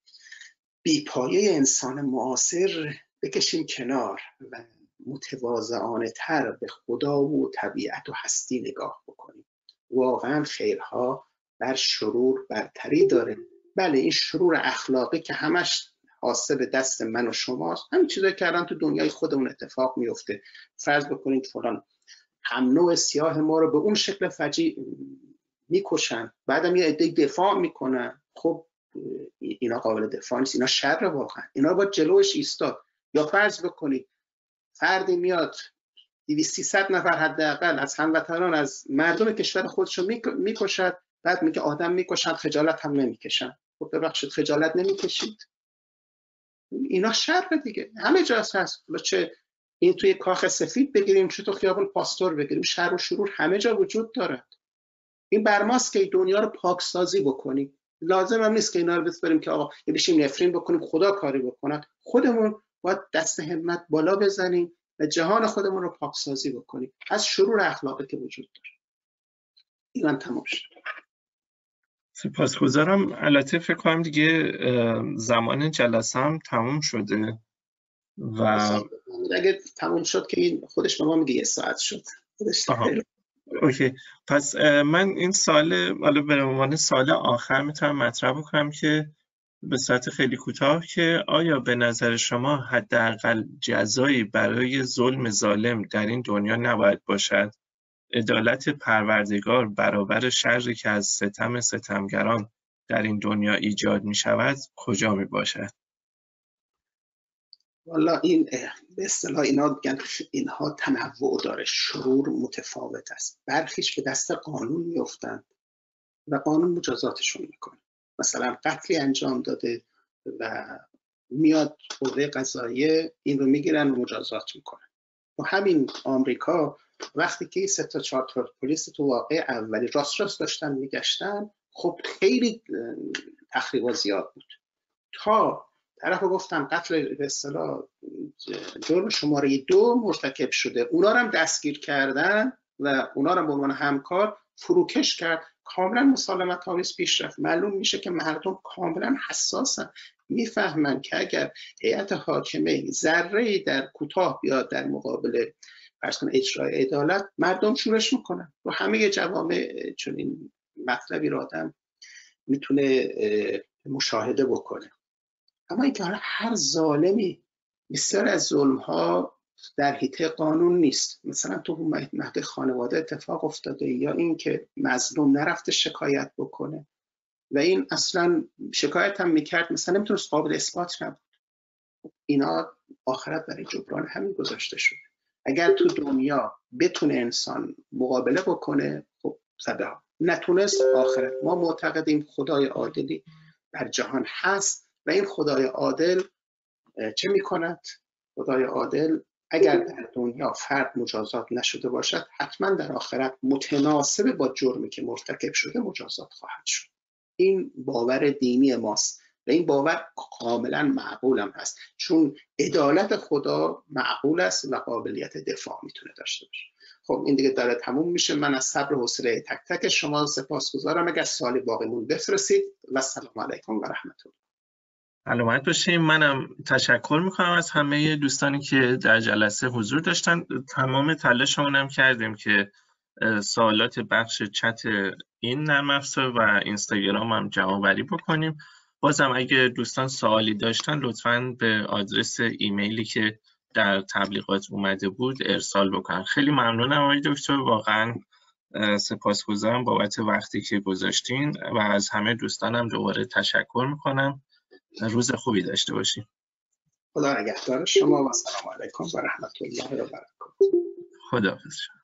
بیپایه انسان معاصر بکشیم کنار و متواضعانه تر به خدا و طبیعت و هستی نگاه بکنیم. واقعا خیرها بر شرور برتری داره. بله این شرور اخلاقی که همش حاصل دست من و شماست، همین چیزایی که الان تو دنیای خودمون اتفاق میفته. فرض بکنید فلان هم نوع سیاه ما رو به اون شکل فجیع میکشن، بعدم یه عده دفاع میکنن. خب اینا قابل دفاع نیست، اینا شر واقعا، اینا باید جلوش ایستاد. یا فرض بکنید فردی میاد 200-300 نفر حداقل از هموطنان از مردم کشور خودشو میکشد، بعد میگه آدم میکشن خجالت هم نمیکشن. خب ببخشید خجالت نمیکشید؟ اینا شر دیگه، همه جا هست. چه این توی کاخ سفید بگیریم چه تو خیابون پاستور بگیریم، شر و شرور همه جا وجود داره. این برماست که دنیا رو پاکسازی بکنیم. لازم هم نیست که اینا رو بذاریم که آقا بشیم نفرین بکنیم خدا کاری بکند. خودمون باید دست همت بالا بزنیم و جهان خودمون رو پاکسازی بکنیم از شرور اخلاقی که وجود داره. اینا تمام شد. سپاسگزارم. البته فکر کنم دیگه زمان جلسه هم تموم شده و اگه تموم شد که این خودش به ما میگه 1 ساعت شد. اوکی. پس من این سوال حالا به عنوان سوال آخر میتونم مطرح بکنم که به صورت خیلی کوتاه که آیا به نظر شما حداقل جزایی برای ظلم ظالم در این دنیا نباید باشد؟ عدالت پروردگار برابر شری که از ستم ستمگران در این دنیا ایجاد می شود کجا می باشد؟ والا این به اصطلاح اینها تنوع داره، شرور متفاوت است. برخیش به دست قانون میافتند و قانون مجازاتشون میکنه. مثلا قتلی انجام داده و میاد قوه قضاییه این رو میگیرن و مجازات میکنن. و همین آمریکا وقتی که 3 تا 4 تا پلیس تو واقع اولی راست داشتن میگشتن، خب خیلی تخریبا زیاد بود. تا طرف گفتن قتل به اصطلاح جرم شماره 2 مرتکب شده، اونا رو هم دستگیر کردن و اونا رو به عنوان همکار فروکش کرد. کاملا مسالمت آمیز پیش رفت. معلوم میشه که مردم کاملا حساسن، میفهمن که اگر هیئت حاکمه ذره‌ای در کوتاه بیاد در مقابل فرض کن اجرای عدالت، مردم شورش میکنن. و همه جوامع چون این مطلبی رو آدم میتونه مشاهده بکنه. اما اینکه حالا هر ظالمی، بسیار از ظلم‌ها در حیطه قانون نیست. مثلا تو مهد خانواده اتفاق افتاده یا این که مظلوم نرفته شکایت بکنه و این اصلا شکایت هم میکرد مثلا نمیتونست قابل اثبات نبود. اینا آخرت برای جبران همین گذاشته شده. اگر تو دنیا بتونه انسان مقابله بکنه خب صده ها، نتونست آخرت. ما معتقدیم خدای عادلی در جهان هست و این خدای عادل چه میکند؟ خدای عادل اگر در دنیا فرد مجازات نشده باشد، حتما در آخرت متناسب با جرمی که مرتکب شده مجازات خواهد شد. این باور دینی ماست و این باور کاملا معقول هم هست، چون عدالت خدا معقول است و قابلیت دفاع میتونه داشته باشه. خب این دیگه داره تموم میشه. من از صبر و حوصله تک تک شما سپاسگزارم. اگر سوالی باقی مون بفرستید و السلام علیکم و رحمت الله. سلامت باشیم. منم تشکر میکنم از همه دوستانی که در جلسه حضور داشتن. تمام تلاشمون هم کردیم که سوالات بخش چت این نرم افزار و اینستاگرام هم جمع‌آوری بکنیم. بازم اگه دوستان سوالی داشتن لطفاً به آدرس ایمیلی که در تبلیغات اومده بود ارسال بکنن. خیلی ممنونم آقای دکتر، واقعاً سپاسگزارم بابت وقتی که گذاشتین و از همه دوستانم دوباره تشکر میکنم. روز خوبی داشته باشیم. خدا نگهدار شما و السلام علیکم و رحمت الله و برکاته. خداحافظ.